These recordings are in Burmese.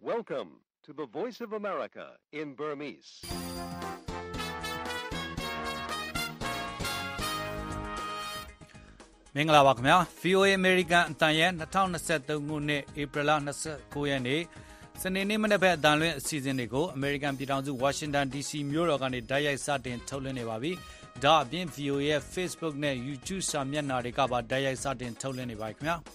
Welcome to the Voice of America in Burmese. ။မင်္ဂလာပါခင်ဗျာ VOA American အတန်ရဲ့2023ခုနှစ်ဧပြီလ29ရက်နေ့စနေနေ့မနေ့ဘက်အတန်လွင့်အစီအစဉ်တွေကို American ပြည်ထောင်စု Washington DC မြို့တော်ကနေတိုက်ရိုက်စတင်ထုတ်လွှင့်နေပါပြီ။ဒါအပြင် VOA ရဲ့ Facebook နဲ့ YouTube စာမျက်နှာတွေကပါတိုက်ရိုက်စတင်ထုတ်လွှင့်နေပါခင်ဗျာ။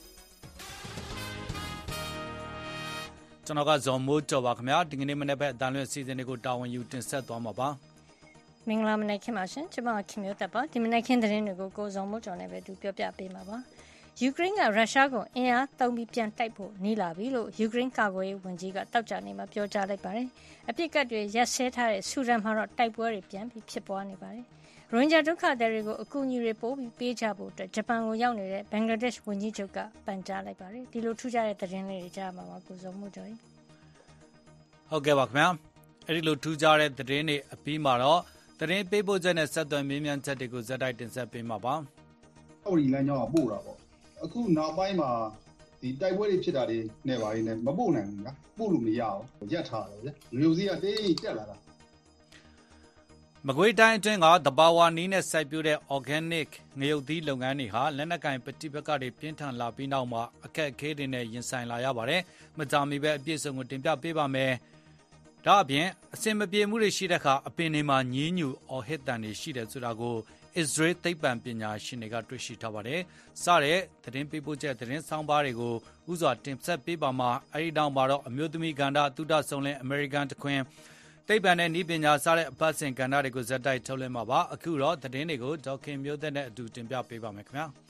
ကျွန်တော်ကဇော်မိုးကျော်ပါခင်ဗျာဒီကနေ့မနေ့ဘက်အတန်လွင့်အစီအစဉ်တွေကိုတာဝန်ယူတင်ဆက်သွားမှာပါမင်္ဂလာမနက်ခင်းပါရှင်ကျွန်မခင်မျိုးသက်ပါဒီမနက်ခင်းသတင်းတွေကိုကိုစုံမိုးကျော်နဲ့ပဲသူပြောပြပေးမှာပါယူကရိန်းကရုရှားကိုအင်အားသုံးပြီးပြန်တိုက်ဖို့နေလာပြီလို့ယူကရိန်းကာကွယ်ရေးဝန်ကြီးကတောက်ကြနေမှာပြောကြားလိုက်ပါတယ်အပြစ်ကတ်တွေရက်စဲထားတဲ့ဆူဒန်မှာတော့တိုက်ပွဲတွေပြန်ပြီးဖြစ်ပွားနေပါတယ်ရိုဟင်ဂျာဒုက္ခသည်တွေကိုအကူအညီတွေပို့ပြီးပေးကြဖို့အတွက်ဂျပန်ကိုရောက်နေတဲ့ဘင်္ဂလားဒေ့ရှ်ဝန်ကြီးချုပ်ကပန်ကြားလိုက်ပါတယ်ဒီလိုထူးခြားတဲ့သတင်းလေးတွေကြားမှာပါကိုစုံမိုးကျော်ဟုတ်ကဲ့ပါခင်ဗျာအဲ့ဒီလိုထူးခြားတဲ့သတင်းတွေအပြီးမှာတော့သတင်းပေးပို့ချက်နဲ့ဆက်သွယ်မေးမြန်းချက်တွေကိုဇက်တိုက်တင်ဆက်ပေးမှာပါ။ဟိုဒီလမ်းကြောင်းကပို့တာပေါ့။အခုနောက်ပိုင်းမှာဒီတိုက်ပွဲတွေဖြစ်တာတွေနဲ့ပါရင်းနဲ့မပို့နိုင်ဘူးညာ။ပို့လို့မရအောင်ရက်ထားတယ်ဗျ။မျိုးစည်းကတေးတက်လာတာ။မကွေးတိုင်းအတွင်းကတဘာဝနီးနဲ့စိုက်ပျိုးတဲ့ organic ငရုတ်သီးလုပ်ငန်းတွေဟာလက်နက်ကင်ပဋိပက္ခတွေပြင်းထန်လာပြီးနောက်မှာအခက်အခဲတွေနဲ့ရင်ဆိုင်လာရပါတယ်။မကြာမီပဲအပြည့်စုံကိုတင်ပြပေးပါမယ်။ဒါအပြင်အစင်မပြေမှုတွေရှိတဲ့အခါအပင်တွေမှာညင်းညူအော်ဟစ်တန်တွေရှိတယ်ဆိုတာကို Israel သိပ္ပံပညာရှင်တွေကတွေ့ရှိထားပါတယ်။စတဲ့သတင်းပေးပို့ချက်သတင်းဆောင်ပါတွေကိုဥစွာတင်ဆက်ပေးပါမှာအဲဒီတောင်မှာတော့အမျိုးသမီးကဏ္ဍသုတဆုံလင် American တခွင်သိပ္ပံနဲ့ဤပညာစတဲ့အပတ်စဉ်ကဏ္ဍတွေကိုဇက်တိုက်ထုတ်လွှင့်မှာပါ။အခုတော့သတင်းတွေကိုဒေါက်ခင်မျိုးသက်နဲ့အတူတင်ပြပေးပါမယ်ခင်ဗျာ။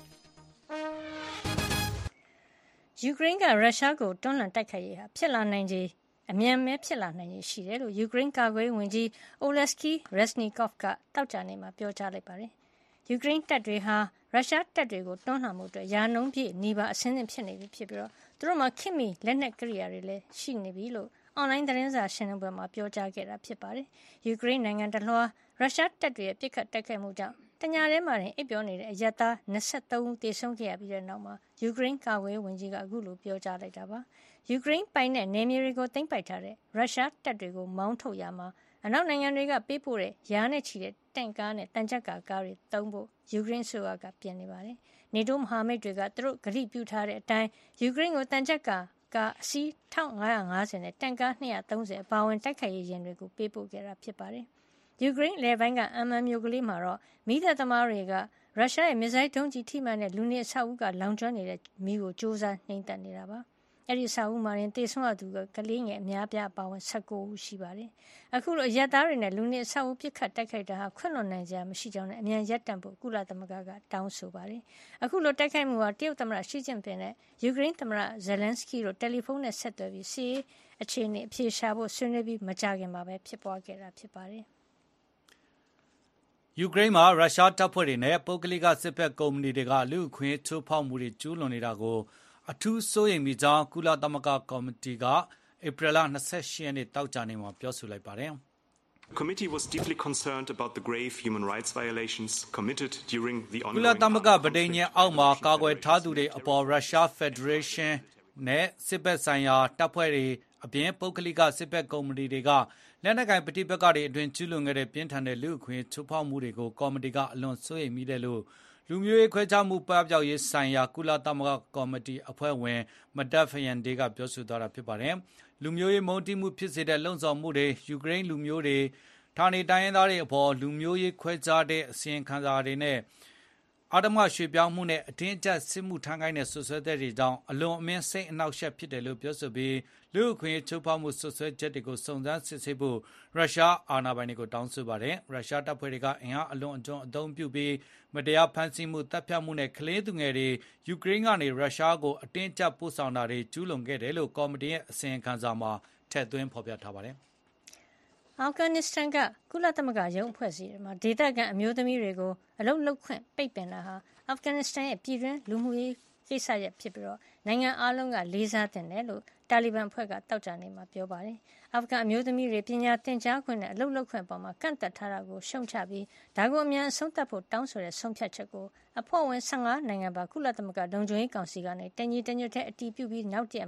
ယူကရိန်းကရုရှားကိုတွန်းလှန်တိုက်ခိုက်ရေးဟာဖြစ်လာနိုင်ခြေအမြန်မဲဖြစ်လာနိုင်ရရှိတယ်လို့ယူကရိန်းကာကွယ်ရေးဝန်ကြီး Oleksiy Reznikov ကတောက်ကြနေမှာပြောကြားလိုက်ပါတယ်။ယူကရိန်းတပ်တွေဟာရုရှားတပ်တွေကိုတွန်းလှန်မှုအတွက်ယာနှုံးပြည့်နေပါအဆင်းသင့်ဖြစ်နေပြီဖြစ်ပြီးတော့သူတို့မှာခင်မီလက်နက်ကိရိယာတွေလည်းရှိနေပြီလို့အွန်လိုင်းသတင်းစာရှင်းလင်းပွဲမှာပြောကြားခဲ့တာဖြစ်ပါတယ်။ယူကရိန်းနိုင်ငံတလွှာရုရှားတပ်တွေရဲ့ပစ်ခတ်တိုက်ခိုက်မှုကြောင့်တညထဲမှာတင်အိပ်ပျော်နေတဲ့အရက်သား23ဦးသေဆုံးခဲ့ရပြီးတဲ့နောက်မှာယူကရိန်းကာကွယ်ရေးဝန်ကြီးကအခုလိုပြောကြားလိုက်တာပါ။ယူကရိန်းပိုင်တဲ့နယ်မြေတွေကိုသိမ်းပိုက်ထားတဲ့ရုရှားတပ်တွေကိုမောင်းထုတ်ရမှာအနောက်နိုင်ငံတွေကပေးပို့တဲ့ယားနဲ့ချီတဲ့တင့်ကားနဲ့တန်ကြပ်ကားတွေသုံးဖို့ယူကရိန်းဆိုကပြင်နေပါတယ်။နေတိုးမဟာမိတ်တွေကသူတို့ဂရုပြုထားတဲ့အတိုင်းယူကရိန်းကိုတန်ကြပ်ကားအစီး1550နဲ့တန်ကား230အပါအဝင်တိုက်ခိုက်ရေးယာဉ်တွေကိုပေးပို့ခဲ့တာဖြစ်ပါတယ်။ယူကရိန်းလေပိုင်းကအမ်မန်မျိုးကလေးမှာတော့မိသက်သမားတွေကရုရှားရဲ့မစ်ဇိုင်းဒုံးကျည်ထိမှန်တဲ့လူနေအဆောက်အဦကလောင်ကျွမ်းနေတဲ့မီးကိုစ조사နှိမ့်တက်နေတာပါ။အဲ့ဒီအဆောက်အဦမှာရင်တေဆုံးရသူကလေးငယ်အများပြားအပါအဝင်19ဦးရှိပါတယ်။အခုလိုရက်သားတွေနဲ့လူနေအဆောက်အဦပြစ်ခတ်တိုက်ခိုက်တာဟာခွင့်လွန်နိုင်စရာမရှိကြောင်းနဲ့အမြန်ရပ်တန့်ဖို့ကုလသမဂ္ဂကတောင်းဆိုပါတယ်။အခုလိုတိုက်ခိုက်မှုဟာတရုတ်သမ္မတရှီကျင့်ပင်နဲ့ယူကရိန်းသမ္မတဇယ်လန်စကီတို့တယ်လီဖုန်းနဲ့ဆက်သွယ်ပြီးစီးအခြေအနေအဖြေရှာဖို့ဆွေးနွေးပြီးမကြခင်မှာပဲဖြစ်ပွားခဲ့တာဖြစ်ပါတယ်။ယူကရိန်းမှာရုရှားတပ်ဖွဲ့တွေနဲ့ပုဂ္ဂလိကစစ်ဘက်ကုမ္ပဏီတွေကလူ့အခွင့်ချိုးဖောက်မှုတွေကျူးလွန်နေတာကိုအထူးစိုးရိမ်မိကြောင်းကုလသမဂ္ဂကော်မတီကဧပြီလ28ရက်နေ့တောက်ကြနေမှာပြောဆိုလိုက်ပါတယ်။ The committee was deeply concerned about the grave human rights violations committed during the ongoing ကုလသမဂ္ဂဗဋိဉာဉ်အောက်မှာကာကွယ်ထားသူတွေအပေါ်ရုရှားဖက်ဒရေးရှင်းနဲ့စစ်ဘက်ဆိုင်ရာတပ်ဖွဲ့တွေအပြင်ပုဂ္ဂလိကစစ်ဘက်ကုမ္ပဏီတွေကလက်နက်ကင်ပဋိပက္ခတွေအတွင်းကျူးလွန်ခဲ့တဲ့ပြင်းထန်တဲ့လူ့အခွင့်ချိုးဖောက်မှုတွေကိုကော်မတီကအလွန်စိုးရိမ်မိတယ်လို့လူမျိုးရေးခွဲခြားမှုပပျောက်ရေးဆိုင်ရာကုလသမဂ္ဂကော်မတီအဖွဲ့ဝင်မဒတ်ဖယန်ဒေးကပြောဆိုသွားတာဖြစ်ပါတယ်။လူမျိုးရေးမုန်းတီးမှုဖြစ်စေတဲ့လုံခြုံမှုတွေယူကရိန်းလူမျိုးတွေဌာနေတိုင်းရင်းသားတွေအပေါ်လူမျိုးရေးခွဲခြားတဲ့အစီရင်ခံစာတွေနဲ့အာဓမ္မရွှေ့ပြောင်းမှုနဲ့အတင်းအကျပ်စစ်မှုထမ်းခိုင်းတဲ့ဆွဆွဲတဲ့တွေကြောင့်အလွန်အမင်းစိတ်အနှောက်အယှက်ဖြစ်တယ်လို့ပြောဆိုပြီးလူ့အခွင့်ချိုးဖောက်မှုဆွဆွဲချက်တွေကိုစုံစမ်းစစ်ဆေးဖို့ရုရှားအာဏာပိုင်တွေကိုတောင်းဆိုပါတယ်။ရုရှားတပ်ဖွဲ့တွေကအင်အားအလွန်အကျွံအသုံးပြုပြီးမတရားဖမ်းဆီးမှုတပ်ဖြတ်မှုနဲ့ကလေးသူငယ်တွေယူကရိန်းကနေရုရှားကိုအတင်းအကျပ်ပို့ဆောင်တာတွေကျူးလွန်ခဲ့တယ်လို့ကော်မတီရဲ့အစီရင်ခံစာမှာထည့်သွင်းဖော်ပြထားပါတယ်။အာဖဂန်နစ္စတန်ကကုလသမဂ္ဂရုံးအဖွဲ့အစည်းတွေမှာဒေသခံအမျိုးသမီးတွေကိုအလုပ်လုပ်ခွင့်ပိတ်ပင်တာဟာအာဖဂန်နစ္စတန်ရဲ့ပြည်တွင်းလူမှုရေးကိစ္စရပ်ဖြစ်ပြီးတော့နိုင်ငံအလုံးကလေးစားတင်တယ်လို့တာလီဘန်အဖွဲ့ကတောက်ကြနေမှာပြောပါတယ်။အာဖဂန်အမျိုးသမီးတွေပညာသင်ကြားခွင့်နဲ့အလုပ်လုပ်ခွင့်ပေါ်မှာကန့်သတ်ထားတာကိုရှုံချပြီးဒါကိုအမြန်အဆုံးသတ်ဖို့တောင်းဆိုတဲ့ဆုံးဖြတ်ချက်ကိုအဖွဲ့ဝင်15နိုင်ငံပါကုလသမဂ္ဂလုံခြုံရေးကောင်စီကနေတညီတညွတ်တဲ့အတည်ပြုပြီးနောက်တရက်မှာ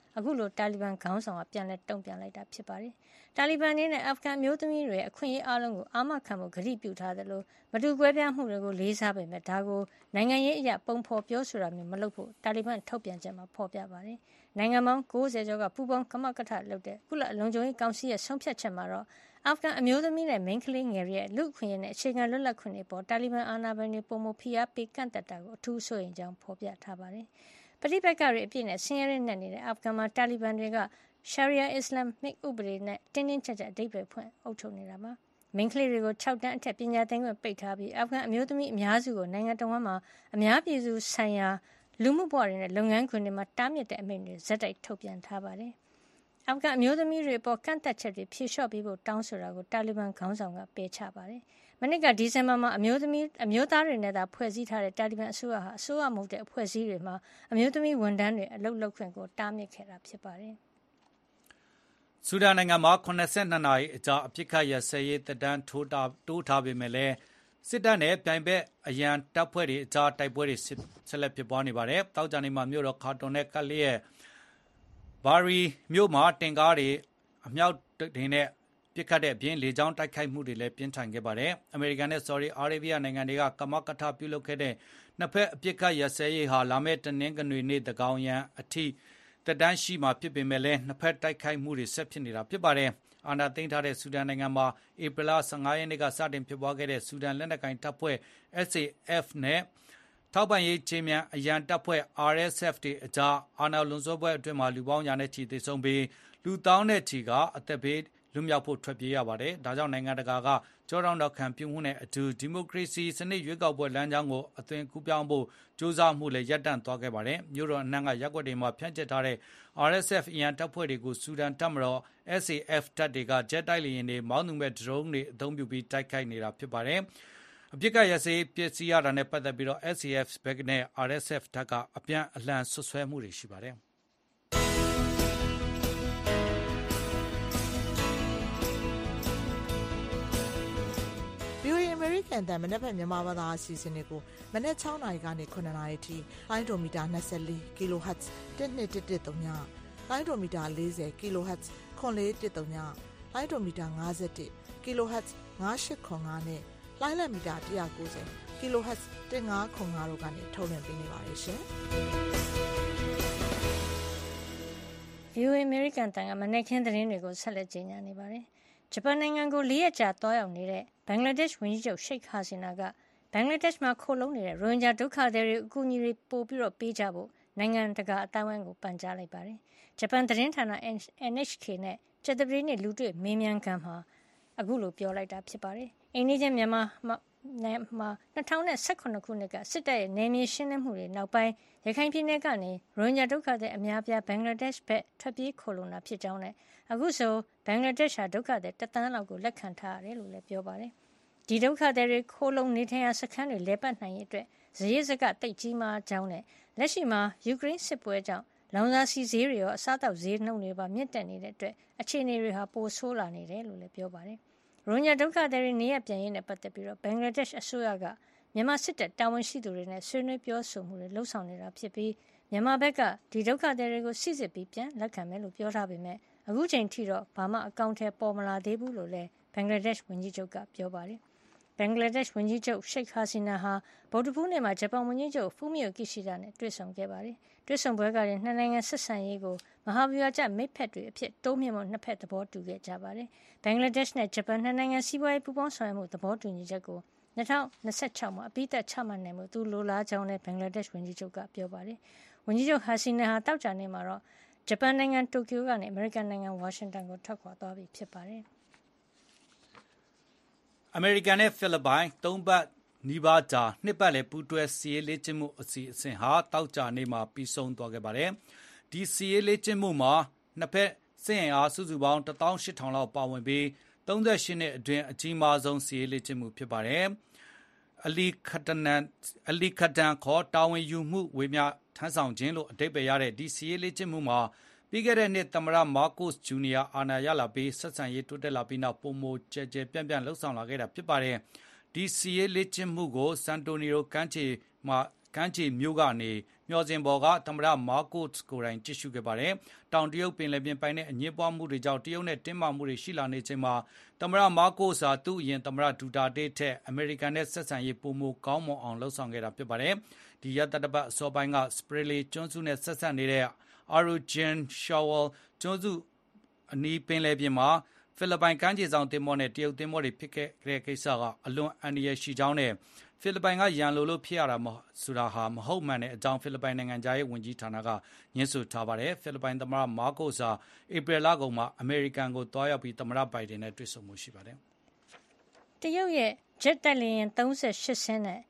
အခုလိုတာလီဘန်ခေါင်းဆောင်ကပြန်လည်တုံ့ပြန်လိုက်တာဖြစ်ပါတယ်။တာလီဘန်အနေနဲ့အာဖဂန်အမျိုးသမီးတွေရဲ့အခွင့်အရေးအားလုံးကိုအာမခံဖို့ကတိပြုထားသလိုမတူကွဲပြားမှုတွေကိုလေးစားပေမဲ့ဒါကိုနိုင်ငံရေးအရပုံဖော်ပြောဆိုတာမျိုးမလုပ်ဖို့တာလီဘန်ထုတ်ပြန်ချက်မှာဖော်ပြပါတယ်။နိုင်ငံပေါင်း90ကျော်ကပူးပေါင်းကမကထလုပ်တဲ့ကုလလုံခြုံရေးကောင်စီရဲ့ဆုံးဖြတ်ချက်မှာတော့အာဖဂန်အမျိုးသမီးနဲ့မိန်းကလေးငယ်တွေရဲ့လူ့အခွင့်အရေးနဲ့အခြေခံလွတ်လပ်ခွင့်တွေပေါ်တာလီဘန်အာဏာပိုင်တွေပုံမဖိအားပေးကန့်သက်တာကိုအထူးစိုးရိမ်ကြောင်းဖော်ပြထားပါတယ်။ပဋိပက္ခတွေအပြည့်နဲ့ဆင်းရဲတဲ့နေတဲ့အာဖဂန်မှာတာလီဘန်တွေကရှာရီယာအစ္စလာမစ်ဥပဒေနဲ့တင်းတင်းကျပ်ကျပ်အဓိပ္ပာယ်ဖွင့်အုပ်ချုပ်နေတာပါ။မိန်းကလေးတွေကို6တန်းအထက်ပညာသင်ခွင့်ပိတ်ထားပြီးအာဖဂန်အမျိုးသမီးအများစုကိုနိုင်ငံတော်မှာအများပြည်သူဆိုင်ရာလူမှုဘဝတွေနဲ့လုပ်ငန်းခွင်တွေမှာတားမြစ်တဲ့အမိန့်တွေဇက်တိုက်ထုတ်ပြန်ထားပါတယ်။အာဖဂန်အမျိုးသမီးတွေအပေါ်ကန့်သက်ချက်တွေဖြေလျှော့ပေးဖို့တောင်းဆိုတာကိုတာလီဘန်ခေါင်းဆောင်ကပယ်ချပါတယ်။မနစ်ကဒီဇင်ဘာမှာအမျိုးသားတွေနဲ့သာဖွဲ့စည်းထားတဲ့တာလီဘန်အစိုးရဟာအစိုးရမဟုတ်တဲ့အဖွဲ့အစည်းတွေမှာအမျိုးသမီးဝန်ထမ်းတွေအလုပ်လုပ်ခွင့်ကိုတားမြစ်ခဲ့တာဖြစ်ပါတယ်။ဆူဒန်နိုင်ငံမှာ82နာရီအကြာအပြစ်ခတ်ရစဲရေးတပ်တန်းတိုးထားပေမဲ့လည်းစစ်တပ်နဲ့ပြိုင်ဘက်အရန်တပ်ဖွဲ့တွေအကြားတိုက်ပွဲတွေဆက်လက်ဖြစ်ပွားနေပါတယ်။တောက်ကြနေမှာမြို့တော်ခါတွန်နဲ့ကလျက်ဘာရီမြို့မှာတင်ကားတွေအမြောက်တွေနဲ့ပြစ်ခတ်တဲ့အပြင်လေကြောင်းတိုက်ခိုက်မှုတွေလည်းပြင်းထန်ခဲ့ပါတယ်။အမေရိကန်နဲ့ဆော်ဒီအာရေဗျနိုင်ငံတွေကကမကထပြုလုပ်ခဲ့တဲ့နှစ်ဖက်အပြစ်ခတ်ရစဲရေးဟာလာမယ့်တနင်္ဂနွေနေ့သကောင်ရန်အထိတက်တန်းရှိမှာဖြစ်ပေမဲ့လည်းနှစ်ဖက်တိုက်ခိုက်မှုတွေဆက်ဖြစ်နေတာဖြစ်ပါတယ်။အာဏာသိမ်းထားတဲ့ဆူဒန်နိုင်ငံမှာဧပြီလ15ရက်နေ့ကစတင်ဖြစ်ပွားခဲ့တဲ့ဆူဒန်လက်နက်ကိုင်တပ်ဖွဲ့ SAF နဲ့ထောက်ပံ့ရေးချင်းမြန်အရန်တပ်ဖွဲ့ RSF တွေအကြားအာဏာလွန်ဆွဲပွဲအတွင်းမှာလူပေါင်းရာနဲ့ချီသေဆုံးပြီးလူသောင်းနဲ့ချီကအသက်ဘေးလွတ်မြောက်ဖို့ထွက်ပြေးရပါတယ်။ဒါကြောင့်နိုင်ငံတကာကကြောတောင်းတော့ခံပြုမှုနဲ့အတူဒီမိုကရေစီစနစ်ရွေးကောက်ပွဲလမ်းကြောင်းကိုအသွင်ကူးပြောင်းဖို့ကြိုးစားမှုလည်းရပ်တန့်သွားခဲ့ပါတယ်။မြို့တော်အနှံ့ကရပ်ကွက်တွေမှာဖြန့်ကျက်ထားတဲ့ RSF အရန်တပ်ဖွဲ့တွေကိုဆူဒန်တပ်မတော် SAF တပ်တွေကဂျက်တိုက်လေယာဉ်တွေမောင်းသူမဲ့ဒရုန်းတွေအသုံးပြုပြီးတိုက်ခိုက်နေတာဖြစ်ပါတယ်။အပြစ်ကရစေးပစ္စည်းရတာနဲ့ပတ်သက်ပြီးSAF ဘက်နဲ့ RSF တပ်ကအပြန်အလှန်ဆွဆွဲမှုတွေရှိပါတယ်။ VOA American တန်မနေ့ဖက်မြန်မာဘာသာအစီအစဉ်တွေကိုမနေ့6နာရီကနေ9နာရီထိလိုင်းဒိုမီတာ24 kHz 1213ညလိုင်းဒိုမီတာ40 kHz 9413ညလိုင်းဒိုမီတာ51 kHz 9805နဲ့လိုင်းလက်မီတာ190 kHz 1505တို့ကနေထုတ်လွှင့်ပေးနေပါတယ်ရှင်။ VOA American တန်ကမနေ့ကင်းသတင်းတွေကိုဆက်လက်ကြေညာနေပါတယ်။ဂျပန်နိုင်ငံကို4ရက်ကြာတွားရောက်နေတဲ့ဘင်္ဂလားဒေ့ရှ်ဝန်ကြီးချုပ်ရှိတ်ဟာဆီနာကဘင်္ဂလားဒေ့ရှ်မှာခိုလုံနေတဲ့ရိုဟင်ဂျာဒုက္ခသည်တွေအကူအညီတွေပို့ပြီးပေးကြဖို့နိုင်ငံတကာအတိုင်းအဝိုင်းကိုပန်ကြားလိုက်ပါတယ်။ဂျပန်သတင်းဌာန NHK နဲ့ကြာသပတေးနေ့လူတွေ့မေးမြန်းခန်းမှာအခုလိုပြောလိုက်တာဖြစ်ပါတယ်။အိန္ဒိယမြန်မာမှာ2018ခုနှစ်ကစစ်တပ်ရဲ့နယ်မြေရှင်းလင်းမှုတွေနောက်ပိုင်းရခိုင်ပြည်နယ်ကနေရိုဟင်ဂျာဒုက္ခသည်အများအပြားဘင်္ဂလားဒေ့ရှ်ဘက်ထွက်ပြေးခိုလုံတာဖြစ်ကြောင်းနဲ့အခုဆိုဘင်္ဂလားဒေ့ရှ်ဟာဒုက္ခသည်1 သန်းလောက်ကိုလက်ခံထားရတယ်လို့လည်းပြောပါတယ်။ဒီဒုက္ခသည်တွေခိုလုံနေထိုင်ရာစခန်းတွေလဲပတ်နိုင်ရေးအတွက်ဇယစ်စကတိတ်ကြီးမားကြောင်းနဲ့လက်ရှိမှာယူကရိန်းစစ်ပွဲကြောင့်လောင်စာဆီဈေးတွေရောအစားတောက်ဈေးနှုန်းတွေပါမြင့်တက်နေတဲ့အတွက်အခြေအနေတွေဟာပိုဆိုးလာနေတယ်လို့လည်းပြောပါတယ်။ရိုဟင်ဂျာဒုက္ခသည်တွေနေရပြန်ရေးနဲ့ပတ်သက်ပြီးဘင်္ဂလားဒေ့ရှ်အစိုးရကမြန်မာစစ်တပ်တာဝန်ရှိသူတွေနဲ့ဆွေးနွေးပြောဆိုမှုတွေလှုပ်ဆောင်နေတာဖြစ်ပြီးမြန်မာဘက်ကဒီဒုက္ခသည်တွေကိုစစ်စစ်ပြီးပြန်လက်ခံမယ်လို့ပြောထားပေမဲ့အခုချိန်ထိတော့ဘာမှအကောင့်ထဲပေါ်မလာသေးဘူးလို့လည်းဘင်္ဂလားဒေ့ရှ်ဝန်ကြီးချုပ်ကပြောပါတယ်။ဘင်္ဂလားဒေ့ရှ်ဝန်ကြီးချုပ်ရှိတ်ဟာဆီနာဟာဗုဒ္ဓဘူးနေ့မှာဂျပန်ဝန်ကြီးချုပ်ဖူမီယိုကီရှိဒါနဲ့တွေ့ဆုံခဲ့ပါတယ်။တွေ့ဆုံပွဲကလည်းနှစ်နိုင်ငံဆက်ဆံရေးကိုမဟာဗျူဟာကျမိတ်ဖက်တွေအဖြစ်တိုးမြှင့်ဖို့နှစ်ဖက်သဘောတူခဲ့ကြပါတယ်။ဘင်္ဂလားဒေ့ရှ်နဲ့ဂျပန်နှစ်နိုင်ငံစီးပွားရေးပူးပေါင်းဆောင်ရွက်မှုသဘောတူညီချက်ကို2026မှာအပြီးသတ်ချမှတ်နိုင်မှုသူလိုလားကြောင်းလည်းဘင်္ဂလားဒေ့ရှ်ဝန်ကြီးချုပ်ကပြောပါတယ်။ဝန်ကြီးချုပ်ဟာဆီနာဟာတောက်ကြနေ့မှာတော့ဂျပန်နိုင်ငံတိုကျိုကနေအမေရိကန်နိုင်ငံဝါရှင်တန်ကိုထွက်ခွာသွားပြီဖြစ်ပါတယ်။အမေရိကန်နဲ့ဖိလစ်ပိုင်3ပတ်နီးပါးကြာနှစ်ပတ်လည်ပူးတွဲစီးရေးလေ့ကျင့်မှုအစီအစဉ်ဟာတောက်ကြနေ့မှာပြီးဆုံးသွားခဲ့ပါတယ်။ဒီစီးရေးလေ့ကျင့်မှုမှာနှစ်ဖက်စစ်အင်အားစုစုပေါင်း 18000 လောက်ပါဝင်ပြီး38နှစ်အတွင်းအကြီးမားဆုံးစီးရေးလေ့ကျင့်မှုဖြစ်ပါတယ်။အလီခတန်ခေါ်တာဝန်ယူမှုဝေမျှထမ်းဆောင်ခြင်းလို့အဓိပ္ပာယ်ရတဲ့ဒီစီးရေးလေ့ကျင့်မှုမှာပြီးခဲ့တဲ့နှစ်သမ္မတမားကို့စ်ဂျူနီယာအာဏာရလာပြီးဆက်ဆံရေးတိုးတက်လာပြီးနောက်ပိုမိုကျယ်ကျယ်ပြန့်ပြန့်လှုပ်ဆောင်လာခဲ့တာဖြစ်ပါတယ်။ဒီစီးရေးလေ့ကျင့်မှုကိုစန်တိုနီယိုကမ်းခြေမြို့ကနေမျော်စင်ပေါ်ကသမ္မတမားကို့စ်ကိုယ်တိုင်ကြည့်ရှုခဲ့ပါတယ်။တောင်တရုတ်ပင်လယ်ပြင်ပိုင်တဲ့အငြင်းပွားမှုတွေကြောင့်တရုတ်နဲ့တင်းမာမှုတွေရှိလာနေချိန်မှာသမ္မတမားကို့စ်ဟာသူ့အရင်သမ္မတဒူတာတေးထက်အမေရိကန်နဲ့ဆက်ဆံရေးပိုမိုကောင်းမွန်အောင်လှုပ်ဆောင်ခဲ့တာဖြစ်ပါတယ်။ဒီရက်သတ္တပတ်အစောပိုင်းကစပရလီကျွန်းစုနဲ့ဆက်ဆက်နေတဲ့အာရူဂျင်ရှော်ဝယ်ကျွန်းစုအနီးပင်လယ်ပြင်မှာဖိလစ်ပိုင်ကမ်းခြေစောင်သင်္ဘောနဲ့တရုတ်သင်္ဘောတွေဖြစ်ခဲ့တဲ့ကိစ္စကအလွန်အန္တရာယ်ရှိကြောင်းနဲ့ဖိလစ်ပိုင်ကရန်လိုလို့ဖြစ်ရတာဆိုတာဟာမဟုတ်မှန်တဲ့အကြောင်းဖိလစ်ပိုင်နိုင်ငံသားရေးဝန်ကြီးဌာနကညှင်းဆိုထားပါတယ်ဖိလစ်ပိုင်သမ္မတမားကိုစ်ဟာဧပြီလကုန်မှာအမေရိကန်ကိုတွားရောက်ပြီးသမ္မတဘိုင်ဒန်နဲ့တွေ့ဆုံမှုရှိပါတယ်တရုတ်ရဲ့ဂျက်တိုက်လေယာဉ်38စင်းနဲ့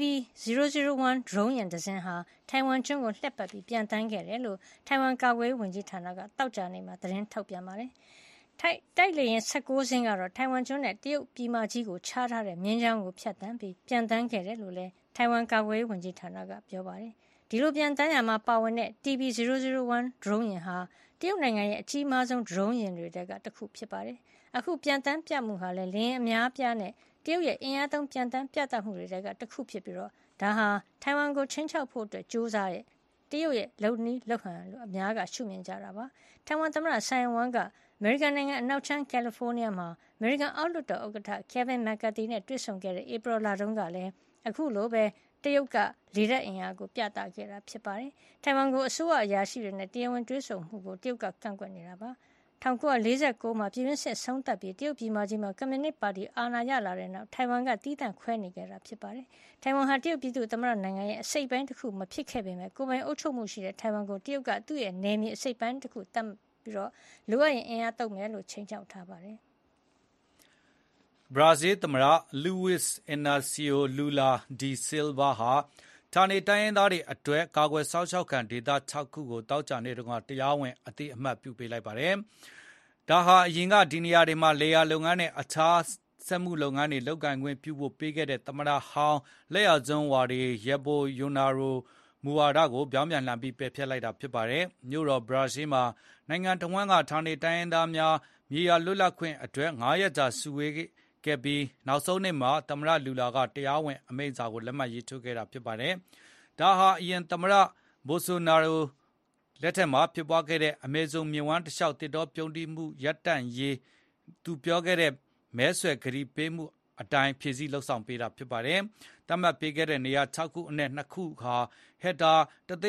TB001 drone ယာဉ်တစ်စင်းဟာထိုင်ဝမ်ကျွန်းကိုလှည့်ပတ်ပြီးပြန်တန်းခဲ့တယ်လို့ထိုင်ဝမ်ကာကွယ်ရေးဝန်ကြီးဌာနကတောက်ကြနေမှာသတင်းထုတ်ပြန်ပါတယ်တိုက်လေယာဉ်16စင်းကတော့ထိုင်ဝမ်ကျွန်းနဲ့တရုတ်ပြည်မကြီးကိုခြားထားတဲ့မြင်းချောင်းကိုဖြတ်တန်းပြီးပြန်တန်းခဲ့တယ်လို့လည်းထိုင်ဝမ်ကာကွယ်ရေးဝန်ကြီးဌာနကပြောပါတယ်။ဒီလိုပြန်တန်းရမှာပါဝင်တဲ့ TB001 drone ယာဉ်ဟာတရုတ်နိုင်ငံရဲ့အကြီးမားဆုံး drone ယာဉ်တွေကတစ်ခုဖြစ်ပါတယ်။အခုပြန်တန်းပြမှုဟာလည်းလင်းအများပြားနဲ့တရုတ်ရဲ့အင်အားသုံးပြန်တန်းပြသမှုတွေကတစ်ခုဖြစ်ပြီးတော့ဒါဟာထိုင်ဝမ်ကိုချင်းချောက်ဖို့အတွက်ကြိုးစားတဲ့တရုတ်ရဲ့လုံနီးလုံဟန်လို့အများကရှုမြင်ကြတာပါ။ထိုင်ဝမ်သမ္မတဆိုင်ဝမ်ကအမေရိကန်နိုင်ငံအနောက်ချမ်းကယ်လီဖိုးနီးယားမှာအမေရိကန်အောက်လွှတ်တော်ဥက္ကဋ္ဌ Kevin McCarthy နဲ့တွေ့ဆုံခဲ့တဲ့ဧပြီလတုန်းကလည်းအခုလိုပဲတရုတ်ကလေတပ်အင်အားကိုပြသခဲ့တာဖြစ်ပါတယ်။ထိုင်ဝမ်ကိုအစိုးရအရာရှိတွေနဲ့တရားဝင်တွေ့ဆုံမှုကိုတရုတ်ကကန့်ကွက်နေတာပါ။1949မှာပြည်တွင်းစစ်ဆုံးသက်ပြီးတရုတ်ပြည်မကြီးမှာကွန်မြူနစ်ပါတီအာဏာရလာတဲ့နောက်ထိုင်ဝမ်ကတီးတန့်ခွဲနေခဲ့တာဖြစ်ပါတယ်။ထိုင်ဝမ်ဟာတရုတ်ပြည်သူ့သမ္မတနိုင်ငံရဲ့အစိတ်ပိုင်းတစ်ခုမဖြစ်ခဲ့ပေမဲ့ကိုယ်ပိုင်အုပ်ချုပ်မှုရှိတဲ့ထိုင်ဝမ်ကိုတရုတ်ကသူ့ရဲ့နယ်မြေအစိတ်ပိုင်းတစ်ခုတတ်ပြီးတော့လိုအပ်ရင်အင်အားသုံးမယ်လို့ချိန်ချောက်ထားပါတယ်။ဘရာဇီးသမ္မတလူးဝစ်အင်နာစီယိုလူလာဒီဆီလ်ဗာဟာဌာနေတိုင်းရင်းသားတွေအတွက်ကာကွယ်စောင့်ရှောက်ခံဒေသ6ခုကိုတောက်ကြနေတုန်းကတရားဝင်အသိအမှတ်ပြုပေးလိုက်ပါတယ်။ဒါဟာအရင်ကဒီနေရာတွေမှာလေယာလုပ်ငန်းနဲ့အခြားစက်မှုလုပ်ငန်းတွေလုပ်ကိုင်ခွင့်ပြုဖို့ပေးခဲ့တဲ့သမ္မတဟောင်းလက်ရစွန်းဝါဒီရက်ဘိုယိုနာရိုမူဝါဒကိုပြောင်းပြန်လှန်ပြီးပယ်ဖျက်လိုက်တာဖြစ်ပါတယ်။မြို့တော်ဘရာဇီးမှာနိုင်ငံတော်ဝန်ကဌာနေတိုင်းရင်းသားများမြေယာလွတ်လပ်ခွင့်အတွက်9ရက်ကြာစုဝေးခဲ့ပြီးနောက်ဆုံးနေ့မှာသမ္မတလူလာကတရားဝင်အမိန့်စာကိုလက်မှတ်ရေးထိုးခဲ့တာဖြစ်ပါတယ်။ဒါဟာအရင်သမ္မတဘိုဆိုနာရိုလက်ထက်မှာဖြစ်ပွားခဲ့တဲ့အမေဇုံမြစ်ဝှမ်းတစ်လျှောက်တစ်တော်ပြုံးတိမှုရပ်တန့်ရေးသူပြောခဲ့တဲ့မဲဆွယ်ဂရီပေးမှုအတိုင်းဖြည့်ဆည်းလှုပ်ဆောင်ပေးတာဖြစ်ပါတယ်။တတ်မှတ်ပေးခဲ့တဲ့နေရာ6ခုအနက်2ခုဟာဟက်တာ